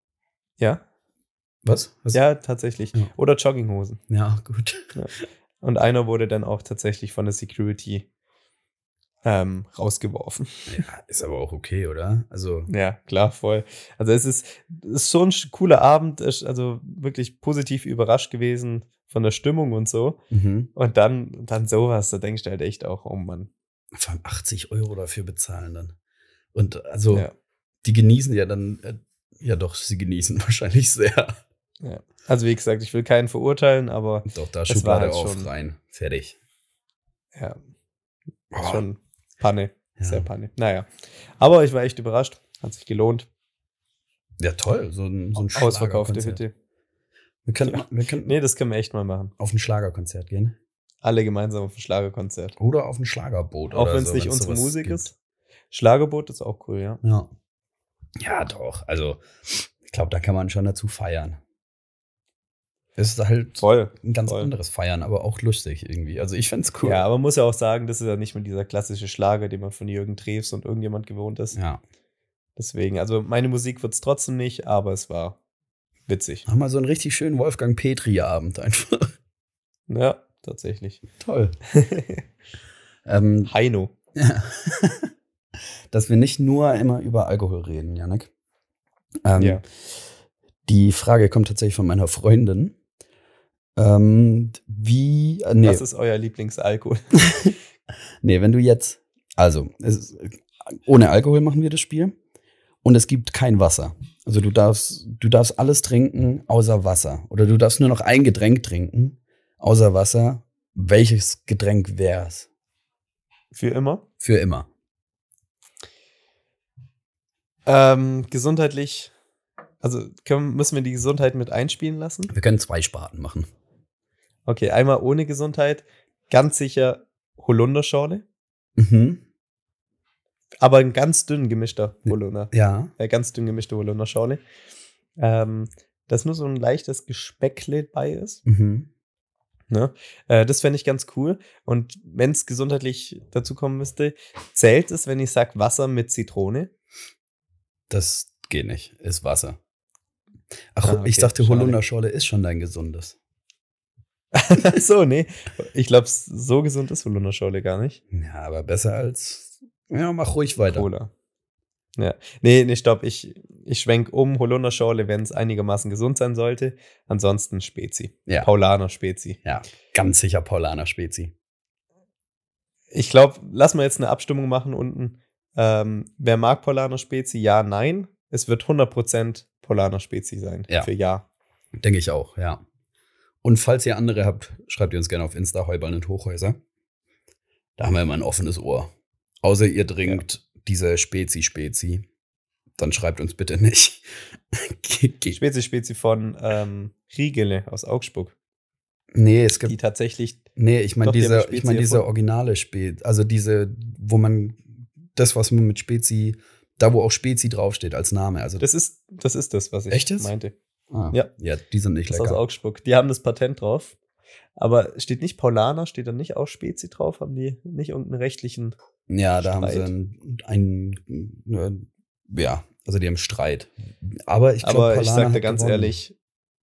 B: ja,
A: Was? Was?
B: ja, tatsächlich.
A: Ja.
B: Oder Jogginghosen.
A: Ja, gut.
B: Und einer wurde dann auch tatsächlich von der Security ähm, rausgeworfen.
A: Ja, ist aber auch okay, oder? Also.
B: Ja, klar, voll. Also es ist, es ist schon ein cooler Abend, also wirklich positiv überrascht gewesen von der Stimmung und so.
A: Mhm.
B: Und dann, dann sowas, da denkst du halt echt auch, oh Mann.
A: Vor allem achtzig Euro dafür bezahlen dann. Und also,
B: Ja.
A: die genießen ja dann, äh, ja doch, sie genießen wahrscheinlich sehr.
B: Ja. Also wie gesagt, ich will keinen verurteilen, aber
A: Doch, da
B: es
A: Schublade
B: war halt
A: auf,
B: schon,
A: rein, fertig.
B: ja,
A: Oh,
B: schon Panne,
A: ja.
B: sehr Panne. Naja, aber ich war echt überrascht, hat sich gelohnt.
A: Ja, toll, so ein, so ein
B: Ausverkaufte
A: Schlagerkonzert.
B: Hütte.
A: Wir könnten,
B: Ja.
A: wir könnten
B: Nee, das können wir echt mal machen.
A: auf ein Schlagerkonzert gehen.
B: Alle gemeinsam auf ein Schlagerkonzert.
A: Oder auf ein Schlagerboot.
B: Auch
A: oder
B: wenn es
A: so,
B: nicht
A: wenn's
B: unsere
A: sowas
B: Musik
A: gibt.
B: ist. Schlagerboot ist auch cool, ja.
A: Ja. Ja, doch. Also, ich glaube, da kann man schon dazu feiern. Es ist halt
B: Voll.
A: ein ganz
B: voll.
A: anderes Feiern, aber auch lustig irgendwie. Also, ich find's cool.
B: Ja, aber man muss ja auch sagen, das ist ja nicht mehr dieser klassische Schlager, den man von Jürgen Drews und irgendjemand gewohnt ist.
A: Ja.
B: Deswegen, also meine Musik wird es trotzdem nicht, aber es war witzig.
A: Mach mal so einen richtig schönen Wolfgang Petri-Abend einfach.
B: Ja, tatsächlich.
A: Toll. ähm,
B: Heino.
A: ja. Dass wir nicht nur immer über Alkohol reden, Janik. Ähm,
B: Ja.
A: Die Frage kommt tatsächlich von meiner Freundin. Ähm, wie, äh, nee,
B: Was ist euer Lieblingsalkohol?
A: nee, wenn du jetzt, also, es ist, ohne Alkohol machen wir das Spiel und es gibt kein Wasser. Also du darfst, du darfst alles trinken außer Wasser. Oder du darfst nur noch ein Getränk trinken außer Wasser. Welches Getränk wär's?
B: Für immer?
A: Für immer.
B: Ähm, gesundheitlich, also können, müssen wir die Gesundheit mit einspielen lassen?
A: Wir können zwei Sparten machen.
B: Okay, einmal ohne Gesundheit, ganz sicher Holunderschorle,
A: Mhm.
B: aber ein ganz dünn gemischter Holunder.
A: Ja.
B: Äh, ganz dünn gemischte Holunderschorle. Ähm, dass nur so ein leichtes Gespeckle bei ist.
A: Mhm.
B: Ne? Äh, das fände ich ganz cool. Und wenn es gesundheitlich dazu kommen müsste, zählt es, wenn ich sage Wasser mit Zitrone?
A: Das geht nicht. Ist Wasser. Ach,
B: Ah, okay,
A: ich dachte,
B: schade.
A: Holunderschorle ist schon dein gesundes.
B: So, nee. Ich glaube, so gesund ist Holunderschorle gar nicht.
A: Ja, aber besser als. Ja, mach ruhig weiter.
B: Cola. Ja. Nee, nee, stopp. Ich, ich schwenk um Holunderschorle, wenn es einigermaßen gesund sein sollte. Ansonsten Spezi.
A: Ja.
B: Paulaner Spezi.
A: Ja, ganz sicher Paulaner Spezi.
B: Ich glaube, lass mal jetzt eine Abstimmung machen unten. Ähm, wer mag Paulaner Spezi? Ja, nein. Es wird hundert Prozent Paulaner Spezi sein.
A: Ja.
B: Für ja.
A: Denke ich auch, ja. Und falls ihr andere habt, schreibt ihr uns gerne auf Insta, Heuballen und Hochhäuser. Da haben wir immer ein offenes Ohr. Außer ihr trinkt diese Spezi-Spezi. Dann schreibt uns bitte nicht.
B: Spezi Spezi von ähm, Riegele aus Augsburg.
A: Nee, es gibt.
B: Die tatsächlich.
A: Nee, ich meine
B: Doch, die haben
A: diese,
B: Spezi
A: ich meine diese
B: erfunden.
A: originale Spezi. Also diese, wo man das, was man mit Spezi, da wo auch Spezi draufsteht als Name. Also
B: Das ist, das ist das, was ich
A: Echt jetzt?
B: meinte.
A: ah,
B: Ja.
A: ja, die sind nicht
B: Das ist aus
A: lecker.
B: Augsburg. Die haben das Patent drauf. Aber steht nicht Paulaner, steht da nicht auch Spezi drauf? Haben die nicht irgendeinen rechtlichen.
A: Ja, da haben sie
B: Streit.
A: einen, einen, äh, ja, also die haben Streit. Aber ich glaube,
B: Aber ich sag dir
A: hat
B: ganz
A: gewonnen.
B: ehrlich,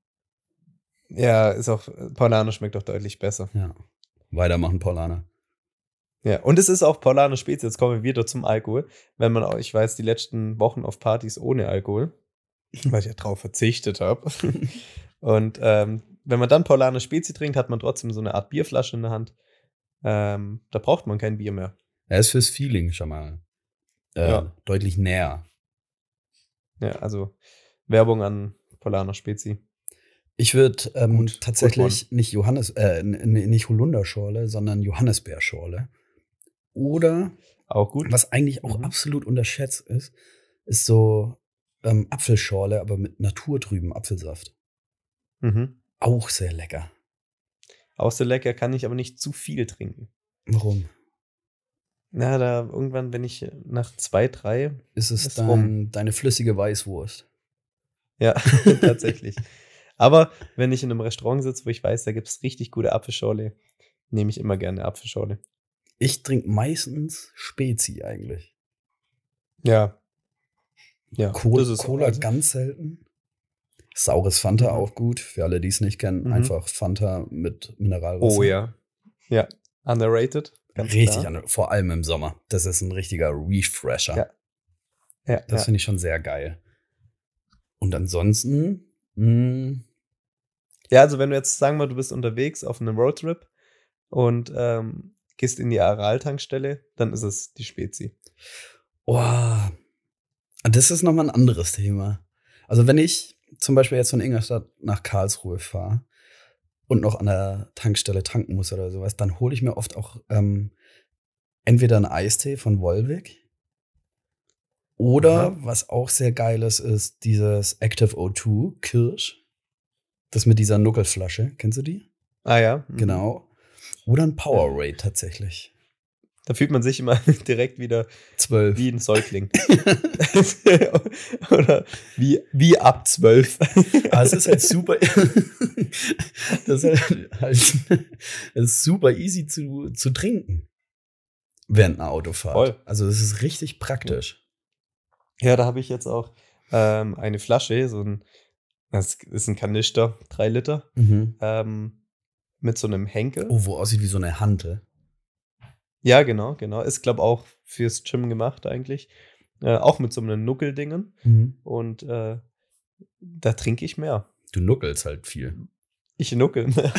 B: ja, ist auch, Paulaner schmeckt doch deutlich besser.
A: Ja, weitermachen, Paulaner.
B: Ja, und es ist auch Paulaner Spezi. Jetzt kommen wir wieder zum Alkohol. Wenn man auch, ich weiß, die letzten Wochen auf Partys ohne Alkohol, weil ich ja drauf verzichtet habe. Und ähm, wenn man dann Paulaner Spezi trinkt, hat man trotzdem so eine Art Bierflasche in der Hand. Ähm, da braucht man kein Bier mehr.
A: Er ist fürs Feeling schon mal äh,
B: Ja.
A: deutlich näher.
B: Ja, also Werbung an Paulaner Spezi.
A: Ich würde ähm,
B: Gut,
A: tatsächlich nicht Johannes, äh, n- n- nicht Holunderschorle, sondern Johannisbeerschorle. Oder
B: Auch gut.
A: was eigentlich auch
B: Mhm.
A: absolut unterschätzt ist, ist so ähm, Apfelschorle, aber mit naturtrüben Apfelsaft.
B: Mhm.
A: Auch sehr lecker.
B: Auch so lecker, kann ich aber nicht zu viel trinken.
A: Warum?
B: Na, da irgendwann, wenn ich nach zwei, drei,
A: Ist es
B: Ist
A: dein,
B: rum.
A: deine flüssige Weißwurst?
B: ja, tatsächlich. Aber wenn ich in einem Restaurant sitze, wo ich weiß, da gibt es richtig gute Apfelschorle, nehme ich immer gerne Apfelschorle.
A: Ich trinke meistens Spezi eigentlich.
B: Ja. Ja,
A: Cola,
B: das ist
A: Cola
B: also-
A: ganz selten. Saures Fanta
B: Mhm.
A: auch gut. Für alle, die es nicht kennen,
B: Mhm.
A: einfach Fanta mit Mineralwasser.
B: Oh ja. Ja, underrated. Ganz
A: Richtig,
B: klar.
A: an, vor allem im Sommer. Das ist ein richtiger Refresher.
B: Ja. Ja,
A: Das
B: ja.
A: finde ich schon sehr geil. Und ansonsten, mh,
B: ja, also wenn du jetzt, sagen wir, du bist unterwegs auf einem Roadtrip und ähm, gehst in die Aral-Tankstelle, dann ist es die Spezi.
A: oh, das ist nochmal ein anderes Thema. Also wenn ich zum Beispiel jetzt von Ingolstadt nach Karlsruhe fahre und noch an der Tankstelle tanken muss oder sowas, dann hole ich mir oft auch ähm, entweder einen Eistee von Volvic oder,
B: Aha.
A: was auch sehr geil ist, ist dieses Active O zwei Kirsch. Das mit dieser Nuckelflasche. Kennst du die?
B: Ah ja. Mhm.
A: Genau. Oder ein Powerade tatsächlich.
B: Da fühlt man sich immer direkt wieder
A: Zwölf.
B: wie ein Säugling. Oder wie, wie ab zwölf.
A: Aber es ist halt super. Das ist halt, halt es ist super easy zu, zu trinken während einer Autofahrt.
B: Voll.
A: Also es ist richtig praktisch.
B: Ja, da habe ich jetzt auch ähm, eine Flasche, so ein, das ist ein Kanister, drei Liter,
A: Mhm.
B: ähm, mit so einem Henkel.
A: Oh, wo aussieht wie so eine Hantel.
B: Ja, genau, genau. Ist, glaube ich, auch fürs Gym gemacht eigentlich. Äh, auch mit so einem Nuckeldingen.
A: Mhm.
B: Und äh, da trinke ich mehr.
A: Du nuckelst halt viel.
B: Ich nuckel mehr.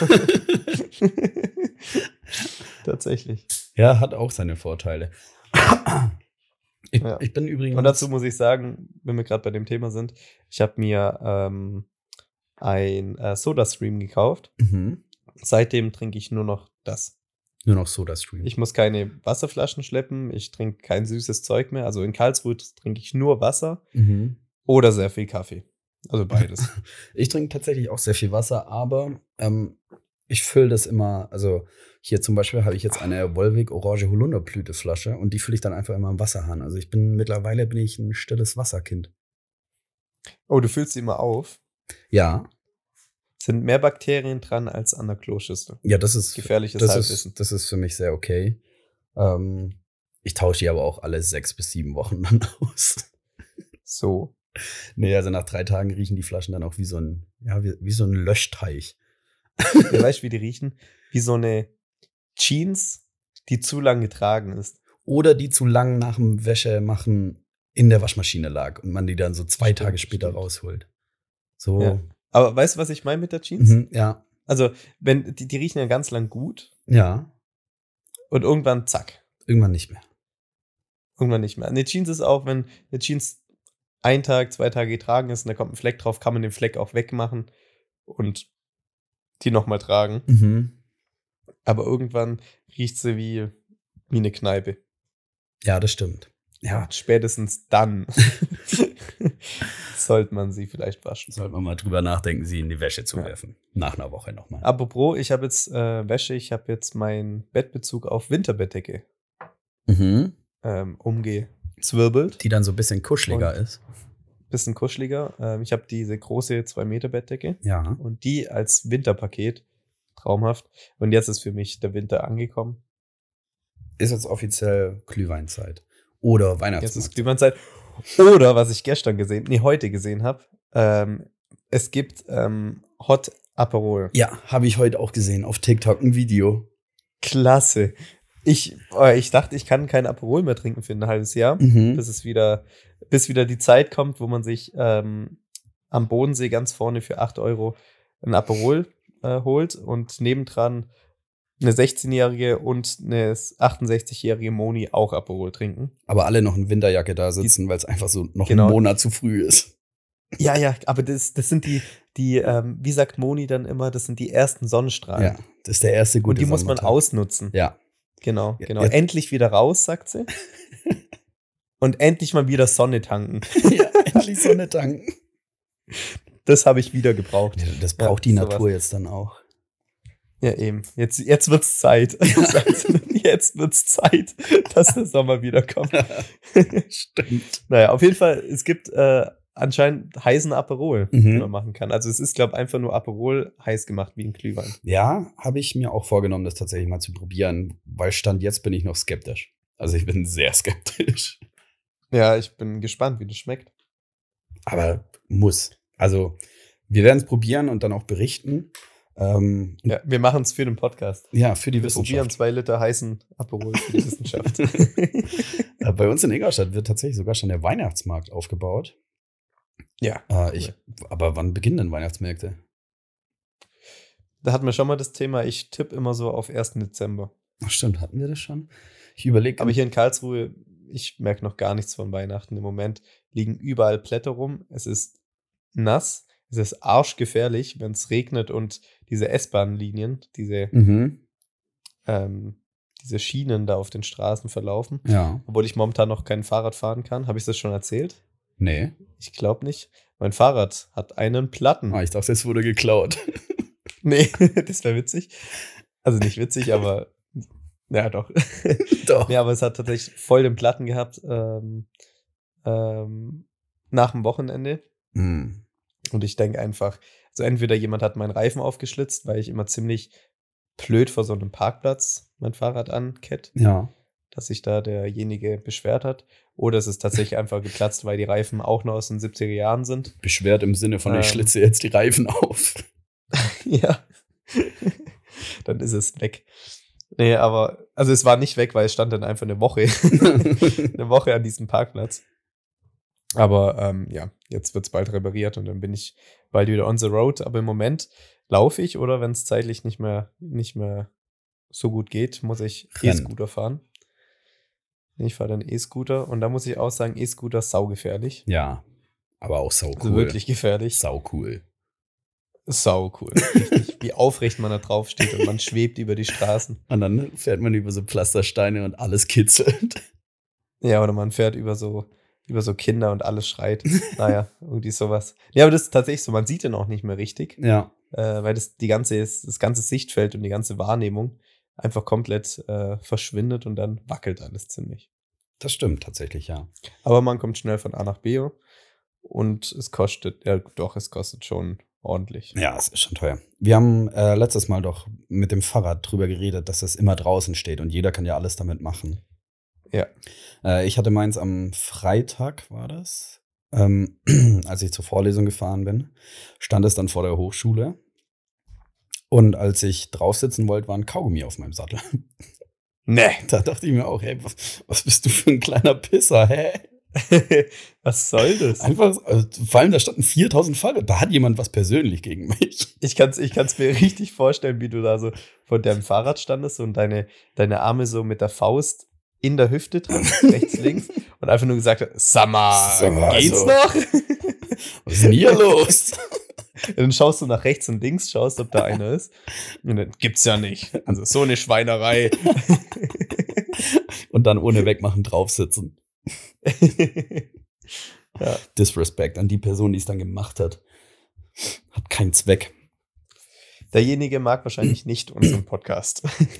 B: Tatsächlich.
A: Ja, hat auch seine Vorteile. Ich,
B: Ja.
A: ich bin übrigens.
B: Und dazu muss ich sagen, wenn wir gerade bei dem Thema sind, ich habe mir ähm, ein äh, Soda-Stream gekauft.
A: Mhm.
B: Seitdem trinke ich nur noch das.
A: Nur noch Soda-Stream.
B: Ich muss keine Wasserflaschen schleppen, ich trinke kein süßes Zeug mehr. Also in Karlsruhe trinke ich nur Wasser
A: Mhm.
B: oder sehr viel Kaffee. Also beides.
A: Ich trinke tatsächlich auch sehr viel Wasser, aber ähm, ich fülle das immer, also hier zum Beispiel habe ich jetzt eine Volvic Orange Holunderblüteflasche und die fülle ich dann einfach immer im Wasserhahn. Also ich bin, mittlerweile bin ich ein stilles Wasserkind.
B: Oh, du füllst sie immer auf.
A: Ja,
B: Sind mehr Bakterien dran als an der Kloschüssel.
A: ja, das ist,
B: Gefährliches
A: das
B: Halbwissen.
A: ist, das ist für mich sehr okay. Ähm, ich tausche die aber auch alle sechs bis sieben Wochen dann aus.
B: So.
A: Nee, also nach drei Tagen riechen die Flaschen dann auch wie so ein, ja, wie, wie so ein Löschteich.
B: Du weißt, wie die riechen? Wie so eine Jeans, die zu lang getragen ist.
A: Oder die zu lang nach dem Wäschemachen in der Waschmaschine lag und man die dann so zwei
B: Stimmt,
A: Tage später
B: stimmt.
A: rausholt. So,
B: Ja. Aber weißt du, was ich meine mit der Jeans?
A: mhm, ja,
B: Also, wenn die, die riechen ja ganz lang gut
A: ja,
B: und irgendwann zack.
A: irgendwann nicht mehr.
B: Irgendwann nicht mehr. Eine Jeans ist auch, wenn eine Jeans ein Tag, zwei Tage getragen ist und da kommt ein Fleck drauf, kann man den Fleck auch wegmachen und die nochmal tragen.
A: Mhm.
B: Aber irgendwann riecht sie wie, wie eine Kneipe.
A: Ja, das stimmt. Ja,
B: Spätestens dann sollte man sie vielleicht waschen.
A: sollte man mal drüber nachdenken, sie in die Wäsche zu
B: Ja.
A: werfen. Nach einer Woche nochmal.
B: Apropos, ich habe jetzt äh, Wäsche, ich habe jetzt meinen Bettbezug auf Winterbettdecke
A: Mhm.
B: ähm, umgezwirbelt.
A: Die dann so ein bisschen kuscheliger
B: Und-
A: ist.
B: Bisschen kuscheliger. Ähm, ich habe diese große zwei Meter Bettdecke
A: Ja.
B: und die als Winterpaket. Traumhaft. Und jetzt ist für mich der Winter angekommen.
A: Ist jetzt offiziell Glühweinzeit. Oder
B: Jetzt ist
A: Weihnachtsmarkt.
B: Glühweinzeit. Oder was ich gestern gesehen, nee, heute gesehen habe, ähm, es gibt ähm, Hot Aperol.
A: Ja, habe ich heute auch gesehen auf TikTok ein Video.
B: Klasse. Ich, oh, ich dachte, ich kann kein Aperol mehr trinken für ein halbes Jahr,
A: Mhm.
B: bis es wieder, bis wieder die Zeit kommt, wo man sich ähm, am Bodensee ganz vorne für acht Euro ein Aperol äh, holt und nebendran eine sechzehnjährige und eine achtundsechzigjährige Moni auch Aperol trinken.
A: Aber alle noch in Winterjacke da sitzen, weil es einfach so noch
B: Genau.
A: ein Monat zu früh ist.
B: Ja, ja, aber das, das sind die, die ähm, wie sagt Moni dann immer, das sind die ersten Sonnenstrahlen.
A: Ja, das ist der erste gute
B: und die muss man
A: Sommertag.
B: ausnutzen.
A: Ja.
B: Genau,
A: Ja,
B: genau.
A: jetzt-
B: Endlich wieder raus, sagt sie. Und endlich mal wieder Sonne tanken.
A: Ja, endlich Sonne tanken.
B: Das habe ich wieder gebraucht.
A: Ja, das braucht die
B: sowas.
A: Natur jetzt dann auch.
B: Ja, eben. Jetzt, jetzt wird's Zeit. Jetzt wird's Zeit, dass der Sommer wiederkommt.
A: Stimmt.
B: Naja, auf jeden Fall, es gibt äh, anscheinend heißen Aperol,
A: Mhm.
B: den man machen kann. Also es ist, glaube ich, einfach nur Aperol heiß gemacht wie ein Glühwein.
A: Ja, habe ich mir auch vorgenommen, das tatsächlich mal zu probieren, weil Stand jetzt bin ich noch skeptisch. Also ich bin sehr skeptisch.
B: Ja, ich bin gespannt, wie das schmeckt.
A: Aber muss. Also wir werden es probieren und dann auch berichten. Ähm,
B: Ja, wir machen es für den Podcast.
A: ja, für die
B: Wir probieren
A: Wissenschaft.
B: zwei Liter heißen Aperol für die Wissenschaft.
A: Äh, Bei uns in Ingolstadt wird tatsächlich sogar schon der Weihnachtsmarkt aufgebaut.
B: Ja.
A: Äh, ich, aber wann beginnen denn Weihnachtsmärkte?
B: Da hatten wir schon mal das Thema, ich tippe immer so auf ersten Dezember.
A: Ach stimmt, hatten wir das schon? Ich überlege.
B: Aber hier in Karlsruhe, ich merke noch gar nichts von Weihnachten. Im Moment liegen überall Blätter rum. Es ist nass. Es ist arschgefährlich, wenn es regnet und diese S-Bahn-Linien, diese,
A: Mhm.
B: ähm, diese Schienen da auf den Straßen verlaufen.
A: Ja.
B: Obwohl ich momentan noch kein Fahrrad fahren kann. Habe ich das schon erzählt?
A: Nee.
B: Ich glaube nicht. Mein Fahrrad hat einen Platten.
A: Ah, ich dachte, es wurde geklaut.
B: Nee, das wäre witzig. Also nicht witzig, aber ja, doch.
A: Doch.
B: Ja, aber es hat tatsächlich voll den Platten gehabt ähm, ähm, nach dem Wochenende.
A: Hm.
B: Und ich denke einfach, also entweder jemand hat meinen Reifen aufgeschlitzt, weil ich immer ziemlich blöd vor so einem Parkplatz mein Fahrrad ankett,
A: Ja.
B: dass sich da derjenige beschwert hat. Oder es ist tatsächlich einfach geplatzt, weil die Reifen auch noch aus den siebziger Jahren sind.
A: Beschwert im Sinne von, ich
B: Ähm.
A: schlitze jetzt die Reifen auf.
B: Ja. Dann ist es weg. Nee, aber, also es war nicht weg, weil es stand dann einfach eine Woche, eine Woche an diesem Parkplatz. Aber ähm, ja, jetzt wird es bald repariert und dann bin ich bald wieder on the road. Aber im Moment laufe ich oder wenn es zeitlich nicht mehr, nicht mehr so gut geht, muss ich
A: Rennen.
B: E-Scooter fahren. Ich fahre dann E-Scooter und da muss ich auch sagen, E-Scooter saugefährlich.
A: Ja. Aber auch sau cool.
B: Also wirklich gefährlich.
A: Sau cool.
B: Sau cool. Richtig, wie aufrecht man da drauf steht und man schwebt über die Straßen.
A: Und dann fährt man über so Pflastersteine und alles kitzelt.
B: Ja, oder man fährt über so, über so Kinder und alles schreit. Naja, irgendwie sowas. Ja, aber das ist tatsächlich so, man sieht den auch nicht mehr richtig,
A: Ja.
B: äh, weil das, die ganze, das ganze Sichtfeld und die ganze Wahrnehmung einfach komplett äh, verschwindet und dann wackelt alles ziemlich.
A: Das stimmt tatsächlich, ja.
B: Aber man kommt schnell von A nach B und es kostet, ja doch, es kostet schon ordentlich.
A: Ja, es ist schon teuer. Wir haben äh, letztes Mal doch mit dem Fahrrad drüber geredet, dass es immer draußen steht und jeder kann ja alles damit machen.
B: Ja.
A: Äh, ich hatte meins am Freitag, war das, ähm, als ich zur Vorlesung gefahren bin, stand es dann vor der Hochschule. Und als ich drauf sitzen wollte, war ein Kaugummi auf meinem Sattel.
B: Nee.
A: Da dachte ich mir auch, hey, was, was bist du für ein kleiner Pisser, hä?
B: Was soll das?
A: Einfach, also, vor allem, da standen viertausend Fahrräder. Da hat jemand was persönlich gegen mich.
B: Ich kann es ich kann's mir richtig vorstellen, wie du da so vor deinem Fahrrad standest und deine, deine Arme so mit der Faust in der Hüfte drin, rechts, links, und einfach nur gesagt hast, sag mal,
A: Sag mal,
B: geht's
A: also.
B: noch?
A: Was ist denn hier los?
B: Dann schaust du nach rechts und links, schaust, ob da einer ist. Und dann gibt's ja nicht. Also so eine Schweinerei.
A: Und dann ohne Wegmachen draufsitzen.
B: Ja.
A: Disrespect an die Person, die es dann gemacht hat. Hat keinen Zweck.
B: Derjenige mag wahrscheinlich nicht unseren Podcast.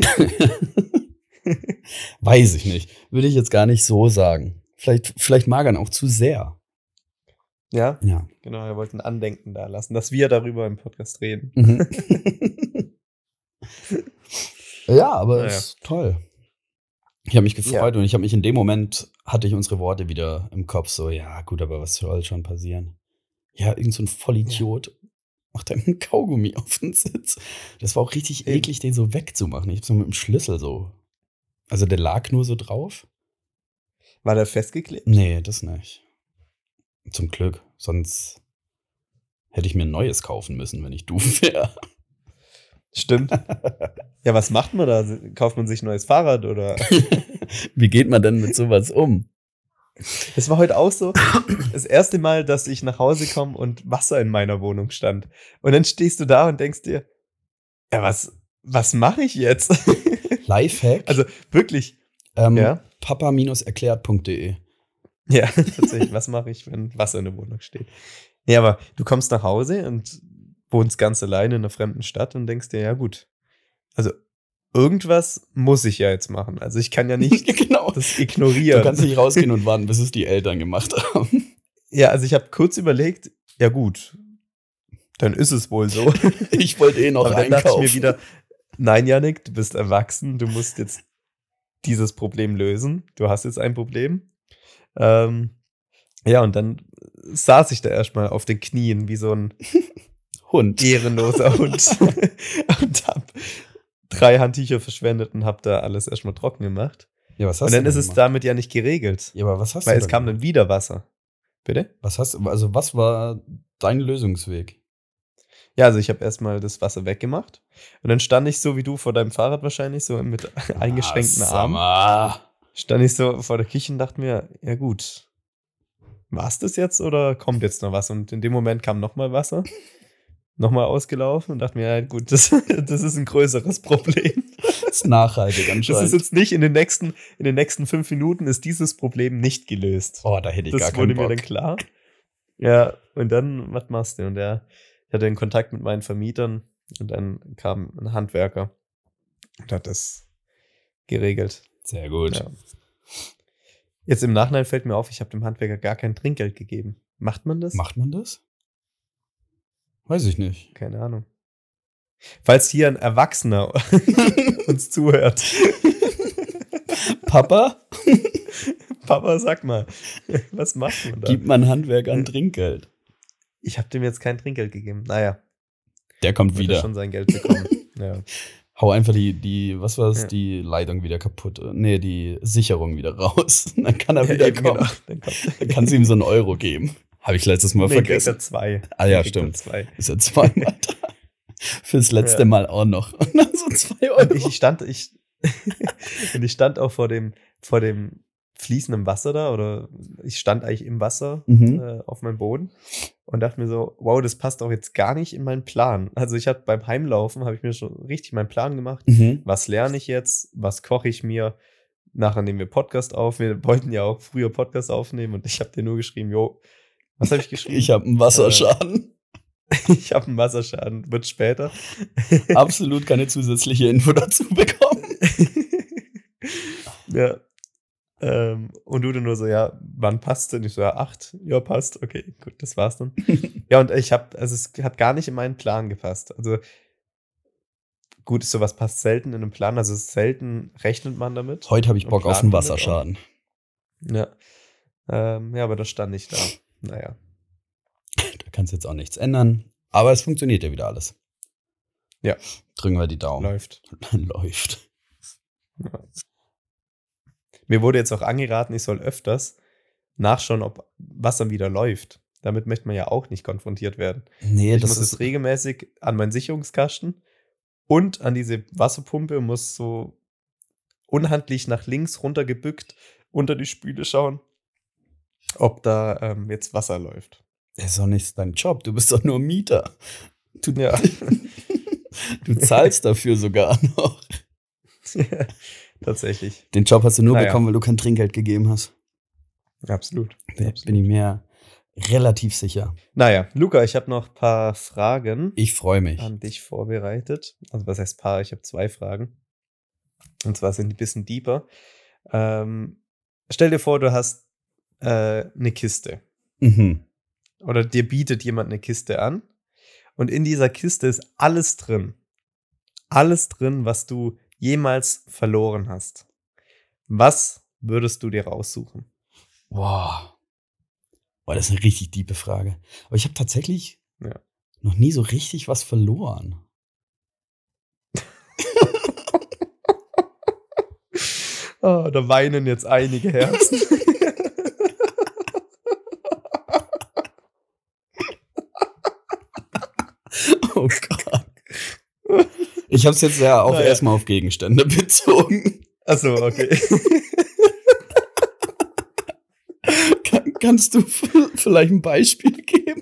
A: Weiß ich nicht. Würde ich jetzt gar nicht so sagen. Vielleicht, vielleicht mag er ihn auch zu sehr.
B: Ja,
A: Ja.
B: genau, wir wollten Andenken da lassen, dass wir darüber im Podcast reden.
A: Mhm. Ja, aber
B: Naja.
A: ist toll. Ich habe mich gefreut und ich habe mich in dem Moment, hatte ich unsere Worte wieder im Kopf, so, ja gut, aber was soll schon passieren? Ja, irgend so ein Vollidiot macht einen Kaugummi auf den Sitz. Das war auch richtig
B: Eben.
A: eklig, den so wegzumachen. Ich hab so mit dem Schlüssel so. Also der lag nur so drauf.
B: War der festgeklebt?
A: Nee, das nicht. Zum Glück. Sonst hätte ich mir ein neues kaufen müssen, wenn ich du wäre.
B: Stimmt. Ja, was macht man da? Kauft man sich ein neues Fahrrad oder?
A: Wie geht man denn mit sowas um?
B: Es war heute auch so, das erste Mal, dass ich nach Hause komme und Wasser in meiner Wohnung stand. Und dann stehst du da und denkst dir, ja, was, was mache ich jetzt?
A: Lifehack?
B: Also wirklich,
A: ähm,
B: ja.
A: papa-erklärt punkt de.
B: Ja, tatsächlich, was mache ich, wenn Wasser in der Wohnung steht? Ja, aber du kommst nach Hause und wohnst ganz alleine in einer fremden Stadt und denkst dir, ja gut, also irgendwas muss ich ja jetzt machen. Also ich kann ja nicht
A: Genau.
B: das ignorieren.
A: Du kannst nicht rausgehen und warten, bis es die Eltern gemacht haben.
B: Ja, also ich habe kurz überlegt, ja gut, dann ist es wohl so.
A: Ich wollte eh noch
B: Aber dann dachte ich
A: einkaufen.
B: mir wieder, nein, Yannick, du bist erwachsen, du musst jetzt dieses Problem lösen. Du hast jetzt ein Problem. Ähm, ja, und dann saß ich da erstmal auf den Knien wie so ein
A: Hund.
B: Ehrenloser Hund. Und hab drei Handtücher verschwendet und hab da alles erstmal trocken gemacht.
A: Ja, was hast
B: und
A: du
B: dann
A: denn
B: ist es
A: gemacht?
B: damit ja nicht geregelt.
A: Ja, aber was hast
B: Weil
A: du
B: es
A: denn
B: kam
A: gemacht?
B: dann wieder Wasser. Bitte?
A: Was hast du, also was war dein Lösungsweg?
B: Ja, also ich habe erstmal das Wasser weggemacht. Und dann stand ich so wie du vor deinem Fahrrad wahrscheinlich, so mit eingeschränkten
A: Ah,
B: Armen.
A: Armen.
B: Stand ich so vor der Küche und dachte mir, ja gut, war's das jetzt oder kommt jetzt noch was? Und in dem Moment kam nochmal Wasser, nochmal ausgelaufen und dachte mir, ja gut, das, das ist ein größeres Problem.
A: Das ist nachhaltig
B: Das
A: anscheinend.
B: ist jetzt nicht in den nächsten, in den nächsten fünf Minuten ist dieses Problem nicht gelöst.
A: Oh, da hätte ich
B: Das
A: gar
B: wurde
A: keinen
B: mir
A: Bock.
B: dann klar. Ja, und dann, was machst du? Und der, ich hatte einen Kontakt mit meinen Vermietern und dann kam ein Handwerker und hat das geregelt.
A: Sehr gut.
B: Ja. Jetzt im Nachhinein fällt mir auf, ich habe dem Handwerker gar kein Trinkgeld gegeben. Macht man das?
A: Macht man das? Weiß ich nicht.
B: Keine Ahnung. Falls hier ein Erwachsener uns zuhört.
A: Papa,
B: Papa, sag mal, was macht man da?
A: gibt man Handwerkern Trinkgeld.
B: Ich habe dem jetzt kein Trinkgeld gegeben. Naja,
A: Der kommt
B: wird er
A: wieder.
B: schon sein Geld bekommen. Ja.
A: Hau einfach die, die, was war das,
B: Ja.
A: die Leitung wieder kaputt. Nee, die Sicherung wieder raus. Dann kann er
B: Ja,
A: wieder
B: eben,
A: kommen.
B: genau. Dann kommt
A: Dann kannst du ihm so einen Euro geben. Habe ich letztes Mal
B: nee, kriegt
A: vergessen.
B: er zwei.
A: Ah ja,
B: Kriegt er
A: stimmt.
B: Zwei.
A: Ist ja zweimal da. Fürs letzte
B: Ja.
A: Mal auch noch. Und dann so zwei
B: Und
A: Euro.
B: ich stand, ich, und ich stand auch vor dem, vor dem fließenden Wasser da, oder ich stand eigentlich im Wasser
A: Mhm.
B: äh, auf meinem Boden und dachte mir so, wow, das passt auch jetzt gar nicht in meinen Plan. Also ich hatte beim Heimlaufen, habe ich mir schon richtig meinen Plan gemacht.
A: Mhm.
B: Was lerne ich jetzt? Was koche ich mir? Nachher nehmen wir Podcast auf. Wir wollten ja auch früher Podcast aufnehmen und ich habe dir nur geschrieben, jo, was habe ich geschrieben?
A: Ich habe einen Wasserschaden.
B: ich habe einen Wasserschaden, wird später.
A: Absolut keine zusätzliche Info dazu bekommen.
B: Ja. Ähm, und du dann nur so, ja, wann passt denn? Ich so, ja, acht. Ja, passt. Okay, gut, das war's dann. Ja, und ich habe, also es hat gar nicht in meinen Plan gepasst. Also gut, sowas passt selten in einem Plan. Also selten rechnet man damit.
A: Heute habe ich
B: Und
A: Bock auf
B: plant
A: einen
B: damit auch.
A: Wasserschaden.
B: Ja. Ähm, ja, aber da stand ich da. Naja.
A: Da kannst du jetzt auch nichts ändern. Aber es funktioniert ja wieder alles.
B: Ja.
A: Drücken wir die Daumen.
B: Läuft.
A: Läuft.
B: Ja. Mir wurde jetzt auch angeraten, ich soll öfters nachschauen, ob Wasser wieder läuft. Damit möchte man ja auch nicht konfrontiert werden.
A: Nee,
B: Ich
A: das
B: muss
A: ist
B: es regelmäßig an meinen Sicherungskasten und an diese Wasserpumpe, muss so unhandlich nach links runtergebückt unter die Spüle schauen, ob da ähm, jetzt Wasser läuft.
A: das ist doch nicht dein Job. Du bist doch nur Mieter. Du,
B: Ja.
A: du zahlst dafür sogar noch.
B: Tatsächlich.
A: Den Job hast du nur
B: Naja.
A: bekommen, weil du kein Trinkgeld gegeben hast.
B: Absolut.
A: Da
B: Absolut.
A: bin ich mir relativ sicher.
B: Naja, Luca, ich habe noch ein paar Fragen
A: Ich freue mich.
B: an dich vorbereitet. Also was heißt paar? Ich habe zwei Fragen. Und zwar sind die ein bisschen deeper. Ähm, stell dir vor, du hast äh, eine Kiste.
A: Mhm.
B: Oder dir bietet jemand eine Kiste an. Und in dieser Kiste ist alles drin. Alles drin, was du jemals verloren hast. Was würdest du dir raussuchen?
A: Boah. Boah, das ist eine richtig tiefe Frage. Aber ich habe tatsächlich
B: Ja.
A: noch nie so richtig was verloren.
B: Oh, da weinen jetzt einige Herzen.
A: Oh Gott. Ich habe es jetzt ja auch
B: Naja.
A: erstmal auf Gegenstände bezogen.
B: Achso, okay.
A: Kann, kannst du v- vielleicht ein Beispiel geben?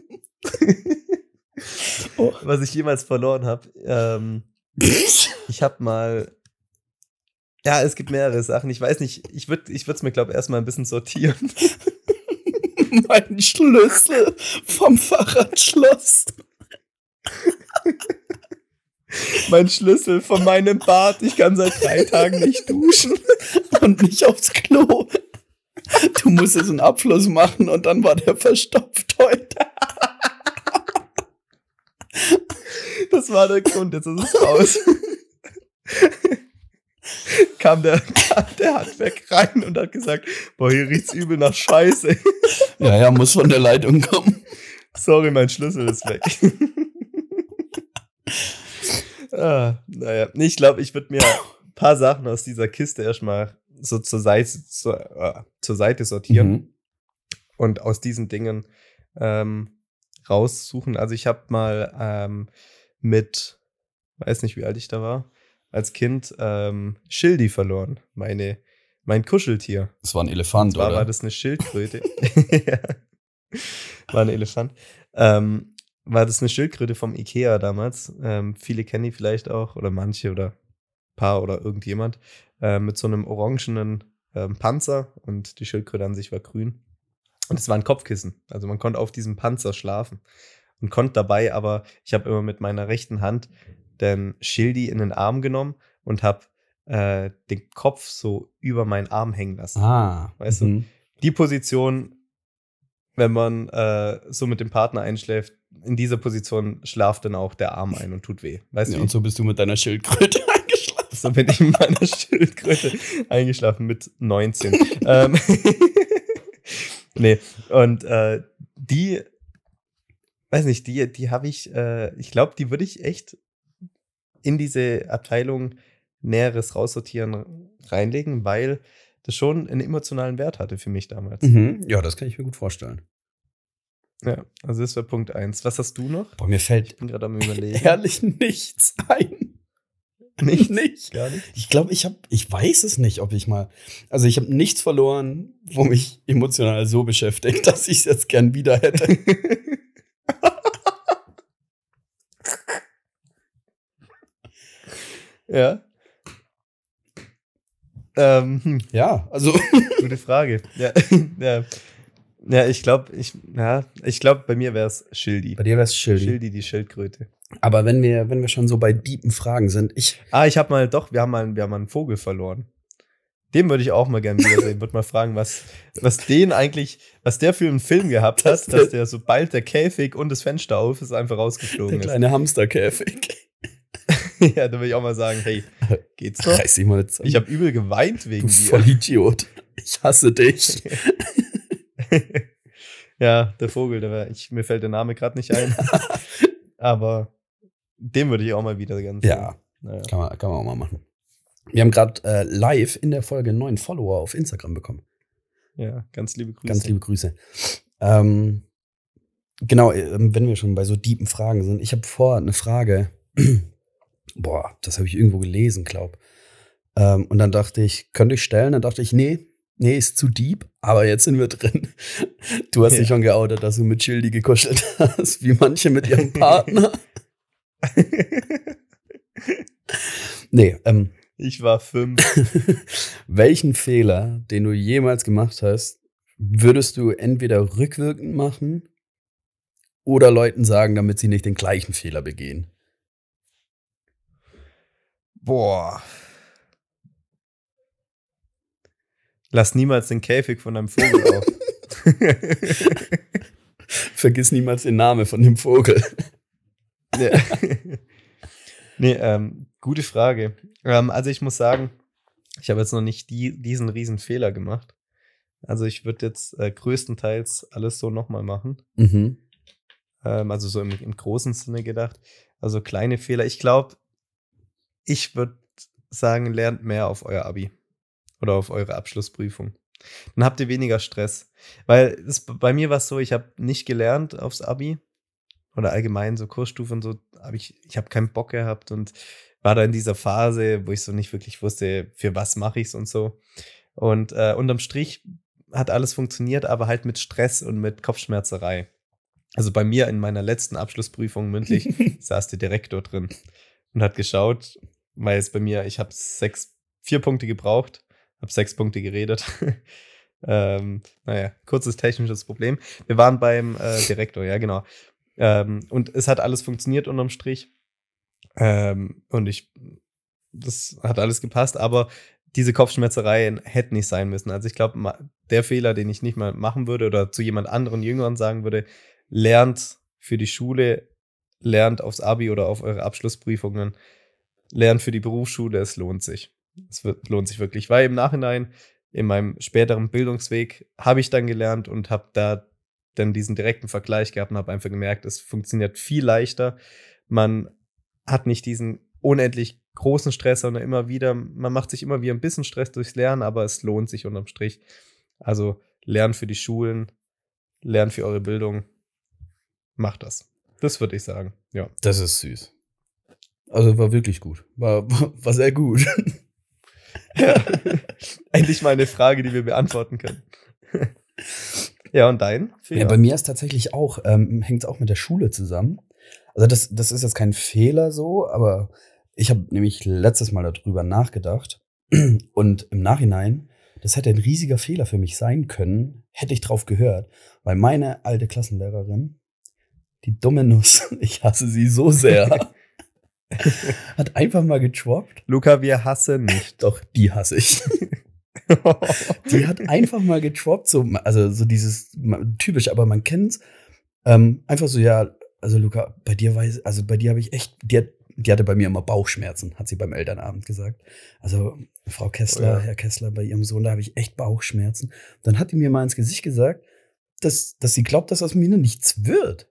A: Oh.
B: Was ich jemals verloren habe. Ähm, ich habe mal. Ja, es gibt mehrere Sachen. Ich weiß nicht, ich würde ich es mir, glaube ich, erstmal ein bisschen sortieren.
A: Mein Schlüssel vom Fahrradschloss.
B: Mein Schlüssel von meinem Bad. Ich kann seit drei Tagen nicht duschen.
A: Und nicht aufs Klo. Du musst jetzt einen Abfluss machen und dann war der verstopft heute.
B: Das war der Grund, jetzt ist es raus. kam, der, kam der Handwerk rein und hat gesagt, boah, hier riecht's übel nach Scheiße.
A: Ja, ja, muss von der Leitung kommen.
B: Sorry, mein Schlüssel ist weg. Ah, naja, nee, ich glaube, ich würde mir ein paar Sachen aus dieser Kiste erstmal so zur Seite, zur, äh, zur Seite sortieren
A: Mhm.
B: und aus diesen Dingen ähm, raussuchen. Also ich habe mal ähm, mit, weiß nicht, wie alt ich da war, als Kind ähm, Schildi verloren, meine, mein Kuscheltier.
A: Das war ein
B: Und
A: Elefant,
B: zwar war
A: oder?
B: das eine Schildkröte. Ja, war ein Elefant. Ähm, war das eine Schildkröte vom Ikea damals. Ähm, viele kennen die vielleicht auch, oder manche oder ein paar oder irgendjemand. Äh, mit so einem orangenen ähm, Panzer und die Schildkröte an sich war grün. Und es war ein Kopfkissen. Also man konnte auf diesem Panzer schlafen und konnte dabei aber, ich habe immer mit meiner rechten Hand den Schildi in den Arm genommen und habe äh, den Kopf so über meinen Arm hängen lassen.
A: Ah.
B: Weißt du?
A: Mhm.
B: Die Position, wenn man äh, so mit dem Partner einschläft, in dieser Position schlaft dann auch der Arm ein und tut weh. Weißt
A: Ja,
B: du?
A: und so bist du mit deiner Schildkröte eingeschlafen.
B: So bin ich mit meiner Schildkröte eingeschlafen mit neunzehn. ähm, nee, und äh, die, weiß nicht, die, die habe ich, äh, ich glaube, die würde ich echt in diese Abteilung Näheres raussortieren reinlegen, weil das schon einen emotionalen Wert hatte für mich damals.
A: Mhm. Ja, das kann ich mir gut vorstellen.
B: Ja, also das war Punkt eins. Was hast du noch?
A: Boah, mir fällt
B: Ich bin gerade am Überlegen.
A: ehrlich nichts ein.
B: Nichts?
A: Nicht.
B: Gar nicht?
A: Ich glaube, ich habe, ich weiß es nicht, ob ich mal, also ich habe nichts verloren, wo mich emotional so beschäftigt, dass ich es jetzt gern wieder hätte.
B: Ja. Ähm, hm,
A: Ja, also
B: gute Frage. Ja, ja. Ja, ich glaube, ich, ja, ich glaube, bei mir wäre es Schildi.
A: bei dir wär's Schildi.
B: Schildi, die Schildkröte.
A: Aber wenn wir, wenn wir schon so bei deepen Fragen sind, ich,
B: Ah, ich habe mal, doch, wir haben mal, wir haben mal einen Vogel verloren. Den würde ich auch mal gerne wiedersehen. Würde mal fragen, was, was den eigentlich, was der für einen Film gehabt
A: Das-
B: hat, dass der, sobald der Käfig und das Fenster auf ist, einfach
A: der
B: rausgeflogen ist.
A: kleine Hamsterkäfig.
B: Ja, da würde ich auch mal sagen, hey, geht's noch?
A: Reiß dich mal zusammen.
B: Ich habe übel geweint
A: Du
B: wegen dir.
A: Vollidiot. Ich hasse dich.
B: Ja, der Vogel, der war, ich, mir fällt der Name gerade nicht ein. Aber den würde ich auch mal wieder ganz
A: Ja,
B: Naja.
A: kann man, kann man auch mal machen. Wir haben gerade äh, live in der Folge neun Follower auf Instagram bekommen.
B: Ja, ganz liebe Grüße.
A: Ganz liebe Grüße. Ähm, genau, ähm, wenn wir schon bei so deepen Fragen sind. Ich habe vor eine Frage. Boah, das habe ich irgendwo gelesen, glaub. Ähm, und dann dachte ich, könnte ich stellen? Dann dachte ich, nee, nee, ist zu deep. Aber jetzt sind wir drin. Du hast
B: Ja.
A: dich schon geoutet, dass du mit Schildi gekuschelt hast, wie manche mit ihrem Partner. Nee, ähm,
B: Ich war fünf.
A: welchen Fehler, den du jemals gemacht hast, würdest du entweder rückwirkend machen oder Leuten sagen, damit sie nicht den gleichen Fehler begehen?
B: Boah. Lass niemals den Käfig von einem Vogel auf.
A: Vergiss niemals den Namen von dem Vogel.
B: Ja. Nee, ähm, gute Frage. Ähm, also ich muss sagen, ich habe jetzt noch nicht die, diesen riesen Fehler gemacht. Also ich würde jetzt äh, größtenteils alles so nochmal machen.
A: Mhm.
B: Ähm, also so im, im großen Sinne gedacht. Also kleine Fehler. Ich glaube, ich würde sagen, lernt mehr auf euer Abi oder auf eure Abschlussprüfung. Dann habt ihr weniger Stress. Weil das, bei mir war es so, ich habe nicht gelernt aufs Abi oder allgemein so Kursstufe und so. Hab ich ich habe keinen Bock gehabt und war da in dieser Phase, wo ich so nicht wirklich wusste, für was mache ich's und so. Und äh, unterm Strich hat alles funktioniert, aber halt mit Stress und mit Kopfschmerzerei. Also bei mir in meiner letzten Abschlussprüfung mündlich saß der Direktor drin und hat geschaut, weil es bei mir, ich habe sechs, vier Punkte gebraucht, habe sechs Punkte geredet. ähm, naja, kurzes technisches Problem. Wir waren beim äh, Direktor, ja genau. Ähm, und es hat alles funktioniert unterm Strich. Ähm, und ich, das hat alles gepasst, aber diese Kopfschmerzereien hätten nicht sein müssen. Also ich glaube, der Fehler, den ich nicht mal machen würde oder zu jemand anderen Jüngeren sagen würde, lernt für die Schule, lernt aufs Abi oder auf eure Abschlussprüfungen, lernt für die Berufsschule, es lohnt sich. Es wird, lohnt sich wirklich, weil im Nachhinein, in meinem späteren Bildungsweg, habe ich dann gelernt und habe da dann diesen direkten Vergleich gehabt und habe einfach gemerkt, es funktioniert viel leichter. Man hat nicht diesen unendlich großen Stress, sondern immer wieder, man macht sich immer wieder ein bisschen Stress durchs Lernen, aber es lohnt sich unterm Strich. Also lernen für die Schulen, lernen für eure Bildung, macht das. Das würde ich sagen, ja.
A: Das ist süß. Also war wirklich gut. War, war sehr gut.
B: Ja. Endlich mal eine Frage, die wir beantworten können. Ja, und dein?
A: Ja, bei mir ist tatsächlich auch, ähm, hängt es auch mit der Schule zusammen. Also das, das ist jetzt kein Fehler so, aber ich habe nämlich letztes Mal darüber nachgedacht und im Nachhinein, das hätte ein riesiger Fehler für mich sein können, hätte ich drauf gehört, weil meine alte Klassenlehrerin, die dumme Nuss, ich hasse sie so sehr, hat einfach mal getroppt.
B: Luca, wir hassen nicht.
A: Doch, die hasse ich. Die hat einfach mal getroppt, so, also so dieses typisch, aber man kennt's. Ähm, einfach so, ja, also Luca, bei dir weiß, also bei dir habe ich echt, die, hat, die hatte bei mir immer Bauchschmerzen, hat sie beim Elternabend gesagt. Also Frau Kessler, oh ja. Herr Kessler, bei ihrem Sohn, da habe ich echt Bauchschmerzen. Dann hat die mir mal ins Gesicht gesagt, dass, dass sie glaubt, dass aus mir nichts wird.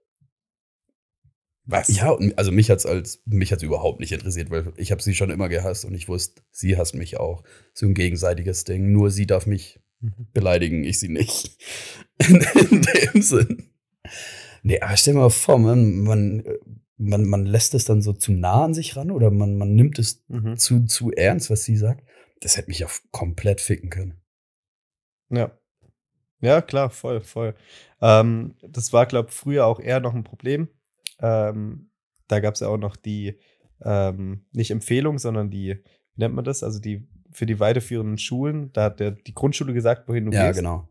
B: Was?
A: Ja, also mich hat's als mich hat's überhaupt nicht interessiert, weil ich habe sie schon immer gehasst und ich wusste, sie hasst mich auch. So ein gegenseitiges Ding. Nur sie darf mich mhm. beleidigen, ich sie nicht. In, in dem Sinn. Nee, aber stell dir mal vor, man, man, man, man lässt es dann so zu nah an sich ran oder man, man nimmt es mhm. zu, zu ernst, was sie sagt. Das hätte mich ja komplett ficken können.
B: Ja. Ja, klar, voll, voll. Ähm, das war, glaube ich, früher auch eher noch ein Problem. Ähm, da gab es ja auch noch die, ähm, nicht Empfehlung, sondern die, wie nennt man das? Also die für die weiterführenden Schulen, da hat der, die Grundschule gesagt, wohin du
A: ja,
B: gehst.
A: Ja, genau.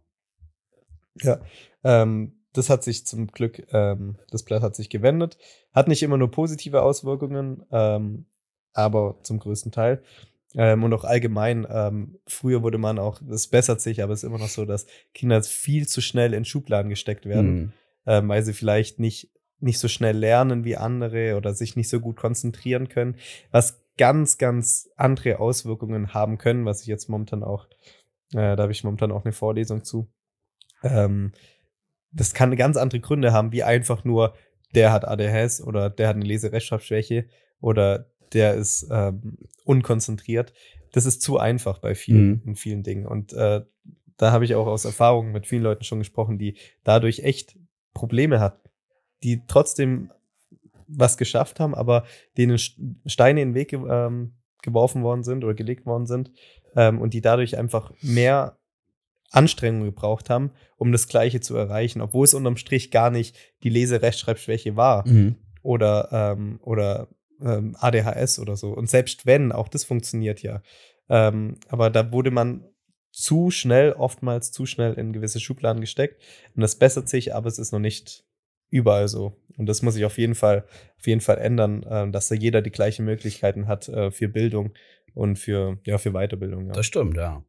B: Ja, ähm, das hat sich zum Glück, ähm, das Blatt hat sich gewendet. Hat nicht immer nur positive Auswirkungen, ähm, aber zum größten Teil. Ähm, und auch allgemein, ähm, früher wurde man auch, das bessert sich, aber es ist immer noch so, dass Kinder viel zu schnell in Schubladen gesteckt werden, mhm. ähm, weil sie vielleicht nicht nicht so schnell lernen wie andere oder sich nicht so gut konzentrieren können, was ganz, ganz andere Auswirkungen haben können, was ich jetzt momentan auch, äh, da habe ich momentan auch eine Vorlesung zu. Ähm, das kann ganz andere Gründe haben, wie einfach nur, der hat A D H S oder der hat eine Lese-Rechtschreibschwäche oder der ist ähm, unkonzentriert. Das ist zu einfach bei vielen, mhm. in vielen Dingen. Und äh, da habe ich auch aus Erfahrung mit vielen Leuten schon gesprochen, die dadurch echt Probleme hatten, die trotzdem was geschafft haben, aber denen Steine in den Weg ähm, geworfen worden sind oder gelegt worden sind ähm, und die dadurch einfach mehr Anstrengung gebraucht haben, um das Gleiche zu erreichen, obwohl es unterm Strich gar nicht die Lese-Rechtschreibschwäche war mhm. oder, ähm, oder ähm, A D H S oder so. Und selbst wenn, auch das funktioniert ja. Ähm, aber da wurde man zu schnell, oftmals zu schnell in gewisse Schubladen gesteckt und das bessert sich, aber es ist noch nicht überall so. Und das muss sich auf jeden Fall, auf jeden Fall ändern, äh, dass da jeder die gleichen Möglichkeiten hat äh, für Bildung und für, ja, für Weiterbildung. Ja.
A: Das stimmt, ja.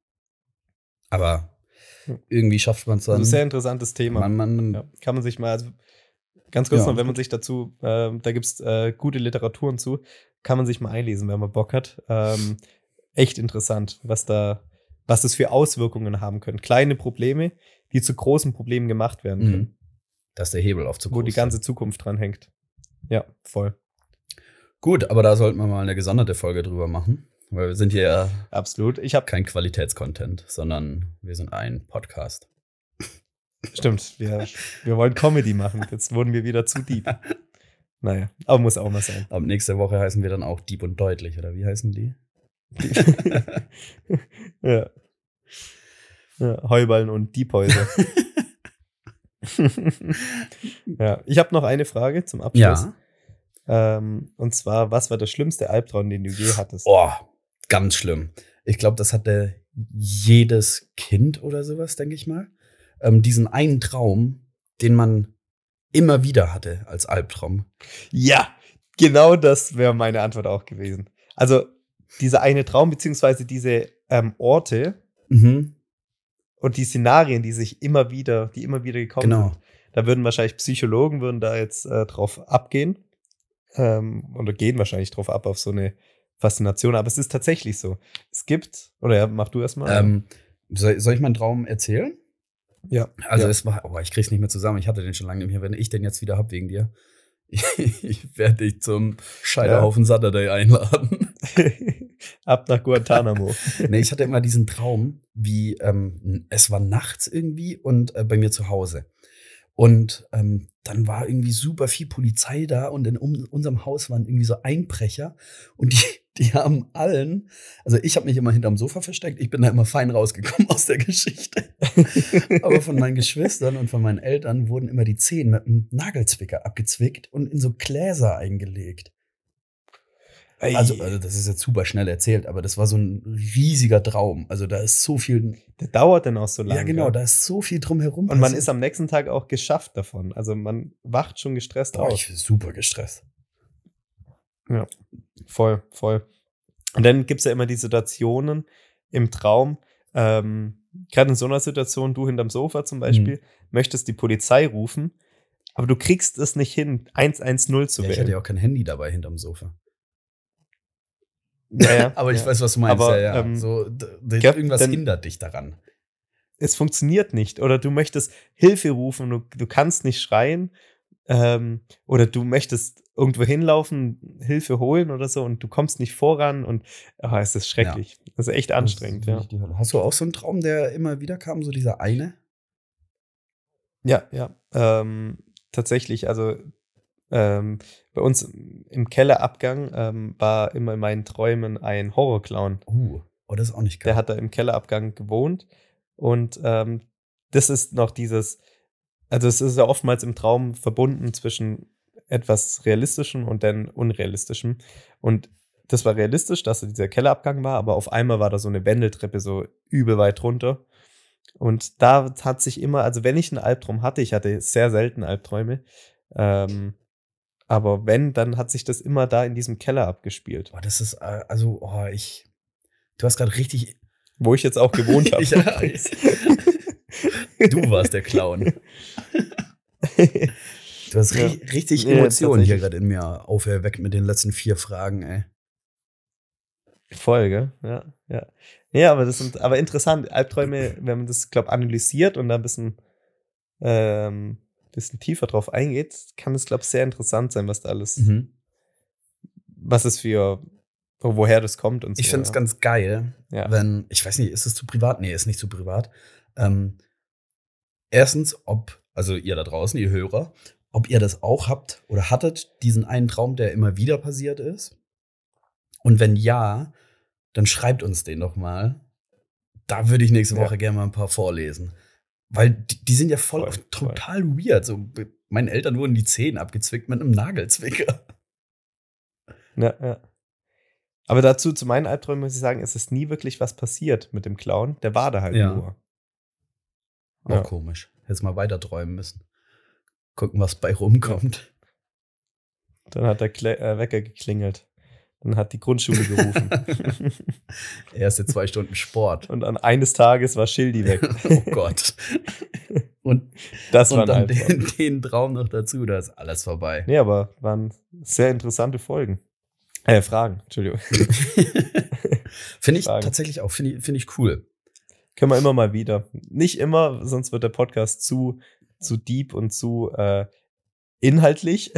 A: Aber irgendwie schafft man es dann.
B: Das ist ein sehr interessantes Thema.
A: Man, man,
B: ja, kann man sich mal, also ganz kurz
A: ja.
B: noch, wenn man sich dazu, äh, da gibt es äh, gute Literaturen zu, kann man sich mal einlesen, wenn man Bock hat. Ähm, echt interessant, was da, was das für Auswirkungen haben können. Kleine Probleme, die zu großen Problemen gemacht werden können.
A: Mhm. Dass der Hebel auf zu groß
B: wo die ganze Zukunft dran hängt. Ja, voll.
A: Gut, aber da sollten wir mal eine gesonderte Folge drüber machen, weil wir sind hier ja
B: absolut. Ich habe
A: kein Qualitätscontent, sondern wir sind ein Podcast.
B: Stimmt, wir, wir wollen Comedy machen. Jetzt wurden wir wieder zu deep. Naja, aber muss auch mal sein.
A: Ab nächste Woche heißen wir dann auch Deep und Deutlich, oder wie heißen die?
B: ja. ja. Heuballen und Diebhäuser. Ja, ich habe noch eine Frage zum Abschluss. Ja. Ähm, und zwar, was war der schlimmste Albtraum, den du je hattest?
A: Oh, ganz schlimm. Ich glaube, das hatte jedes Kind oder sowas, denke ich mal. Ähm, diesen einen Traum, den man immer wieder hatte als Albtraum.
B: Ja, genau das wäre meine Antwort auch gewesen. Also dieser eine Traum, beziehungsweise diese ähm, Orte, mhm. und die Szenarien, die sich immer wieder, die immer wieder gekommen genau. sind, da würden wahrscheinlich Psychologen würden da jetzt äh, drauf abgehen ähm, oder gehen wahrscheinlich drauf ab auf so eine Faszination. Aber es ist tatsächlich so. Es gibt, oder ja, mach du erst mal.
A: Ähm, soll, soll ich meinen Traum erzählen?
B: Ja.
A: Also
B: ja.
A: es war, oh, ich krieg's nicht mehr zusammen. Ich hatte den schon lange nicht mehr, wenn ich den jetzt wieder hab wegen dir. Ich werde dich zum Scheiterhaufen ja. Saturday einladen.
B: Ab nach Guantanamo.
A: Nee, ich hatte immer diesen Traum, wie ähm, es war nachts irgendwie und äh, bei mir zu Hause. Und ähm, dann war irgendwie super viel Polizei da und in um, unserem Haus waren irgendwie so Einbrecher und die, die haben allen, also ich habe mich immer hinterm Sofa versteckt, ich bin da immer fein rausgekommen aus der Geschichte. Aber von meinen Geschwistern und von meinen Eltern wurden immer die Zehen mit einem Nagelzwicker abgezwickt und in so Gläser eingelegt. Also, also das ist jetzt super schnell erzählt, aber das war so ein riesiger Traum. Also da ist so viel.
B: Der dauert dann auch so lange.
A: Ja, genau, da ist so viel drumherum.
B: Und man ist am nächsten Tag auch geschafft davon. Also man wacht schon gestresst
A: Boah,
B: auf.
A: Ich bin super gestresst.
B: Ja, voll, voll. Und dann gibt's ja immer die Situationen im Traum, ähm, gerade in so einer Situation, du hinterm Sofa zum Beispiel, mhm. möchtest die Polizei rufen, aber du kriegst es nicht hin, eins eins null zu
A: ja,
B: wählen.
A: Ich hatte ja auch kein Handy dabei hinterm Sofa.
B: Ja, ja,
A: aber ich
B: ja.
A: weiß, was du meinst.
B: Aber,
A: ja, ja.
B: Ähm,
A: so, d- d-
B: ja,
A: irgendwas
B: denn,
A: hindert dich daran.
B: Es funktioniert nicht. Oder du möchtest Hilfe rufen, du, du kannst nicht schreien. Ähm, oder du möchtest irgendwo hinlaufen, Hilfe holen oder so und du kommst nicht voran und oh, es ist schrecklich. Ja. Das ist echt anstrengend.
A: Das ist
B: ja.
A: Hast du auch so einen Traum, der immer wieder kam, so dieser eine?
B: Ja, ja. Ähm, tatsächlich, also ähm, bei uns im Kellerabgang ähm, war immer in meinen Träumen ein Horrorclown.
A: Uh, oh, das ist auch nicht geil.
B: Der hat da im Kellerabgang gewohnt und ähm, das ist noch dieses, also es ist ja oftmals im Traum verbunden zwischen etwas Realistischem und dann Unrealistischem. Und das war realistisch, dass da dieser Kellerabgang war, aber auf einmal war da so eine Wendeltreppe so übel weit runter. Und da hat sich immer, also wenn ich einen Albtraum hatte, ich hatte sehr selten Albträume, ähm, aber wenn, dann hat sich das immer da in diesem Keller abgespielt.
A: Oh, das ist, äh, also, oh, ich, du hast gerade richtig.
B: Wo ich jetzt auch gewohnt habe.
A: Ja, du warst der Clown. Du hast ja. ri- richtig Emotionen ja, hier gerade in mir auferweckt mit den letzten vier Fragen, ey.
B: Voll, gell? Ja, ja. Ja, aber das sind, aber interessant, Albträume, wenn man das, glaube ich, analysiert und da ein bisschen, ähm, bisschen tiefer drauf eingeht, kann es, glaube ich, sehr interessant sein, was da alles, mhm. was es für, woher das kommt und so.
A: Ich finde es ja. ganz geil, ja. wenn, ich weiß nicht, ist es zu privat? Nee, ist nicht zu privat. Ähm, erstens, ob, also ihr da draußen, ihr Hörer, ob ihr das auch habt oder hattet, diesen einen Traum, der immer wieder passiert ist. Und wenn ja, dann schreibt uns den doch mal. Da würde ich nächste Woche ja. gerne mal ein paar vorlesen. Weil die, die sind ja voll, voll oft total voll. weird. So, meinen Eltern wurden die Zehen abgezwickt mit einem Nagelzwicker.
B: Ja, ja. Aber dazu, zu meinen Albträumen muss ich sagen, es ist nie wirklich was passiert mit dem Clown. Der war da halt ja. nur.
A: Auch ja. komisch. Hättest mal weiter träumen müssen. Gucken, was bei rumkommt.
B: Dann hat der Kle- äh, Wecker geklingelt. Dann hat die Grundschule gerufen.
A: Erste zwei Stunden Sport.
B: Und an eines Tages war Schildi weg.
A: Oh Gott. Und,
B: das
A: und
B: war
A: dann den, den Traum noch dazu, da ist alles vorbei.
B: Nee, aber waren sehr interessante Folgen. Äh, Fragen, Entschuldigung.
A: Finde ich Fragen. tatsächlich auch, finde ich, find ich cool.
B: Können wir immer mal wieder. Nicht immer, sonst wird der Podcast zu, zu deep und zu äh, inhaltlich.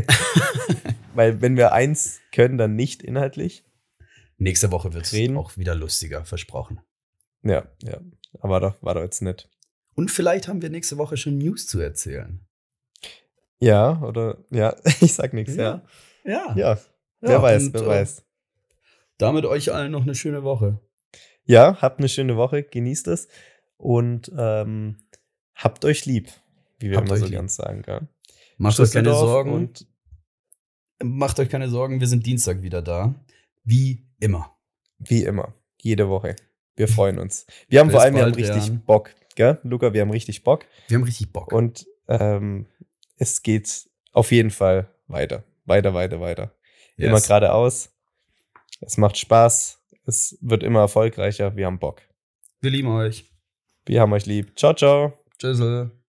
B: Weil wenn wir eins können, dann nicht inhaltlich.
A: Nächste Woche wird es auch wieder lustiger, versprochen.
B: Ja, ja. Aber war doch, war doch jetzt nett.
A: Und vielleicht haben wir nächste Woche schon News zu erzählen.
B: Ja, oder, ja, ich sag nichts, ja.
A: Ja.
B: Ja, ja. wer ja, weiß, und, wer äh, weiß.
A: Damit euch allen noch eine schöne Woche.
B: Ja, habt eine schöne Woche, genießt es und ähm, habt euch lieb, wie wir habt immer so lieb. ganz sagen. Gell?
A: Macht euch keine Sorgen. Und macht euch keine Sorgen, wir sind Dienstag wieder da. Wie immer.
B: Wie immer. Jede Woche. Wir freuen uns. Wir haben Bis vor allem bald, wir haben richtig ja. Bock. Gell, Luca, wir haben richtig Bock.
A: Wir haben richtig Bock.
B: Und ähm, es geht auf jeden Fall weiter. Weiter, weiter, weiter. Yes. Immer geradeaus. Es macht Spaß. Es wird immer erfolgreicher. Wir haben Bock.
A: Wir lieben euch.
B: Wir haben euch lieb. Ciao, ciao.
A: Tschüss.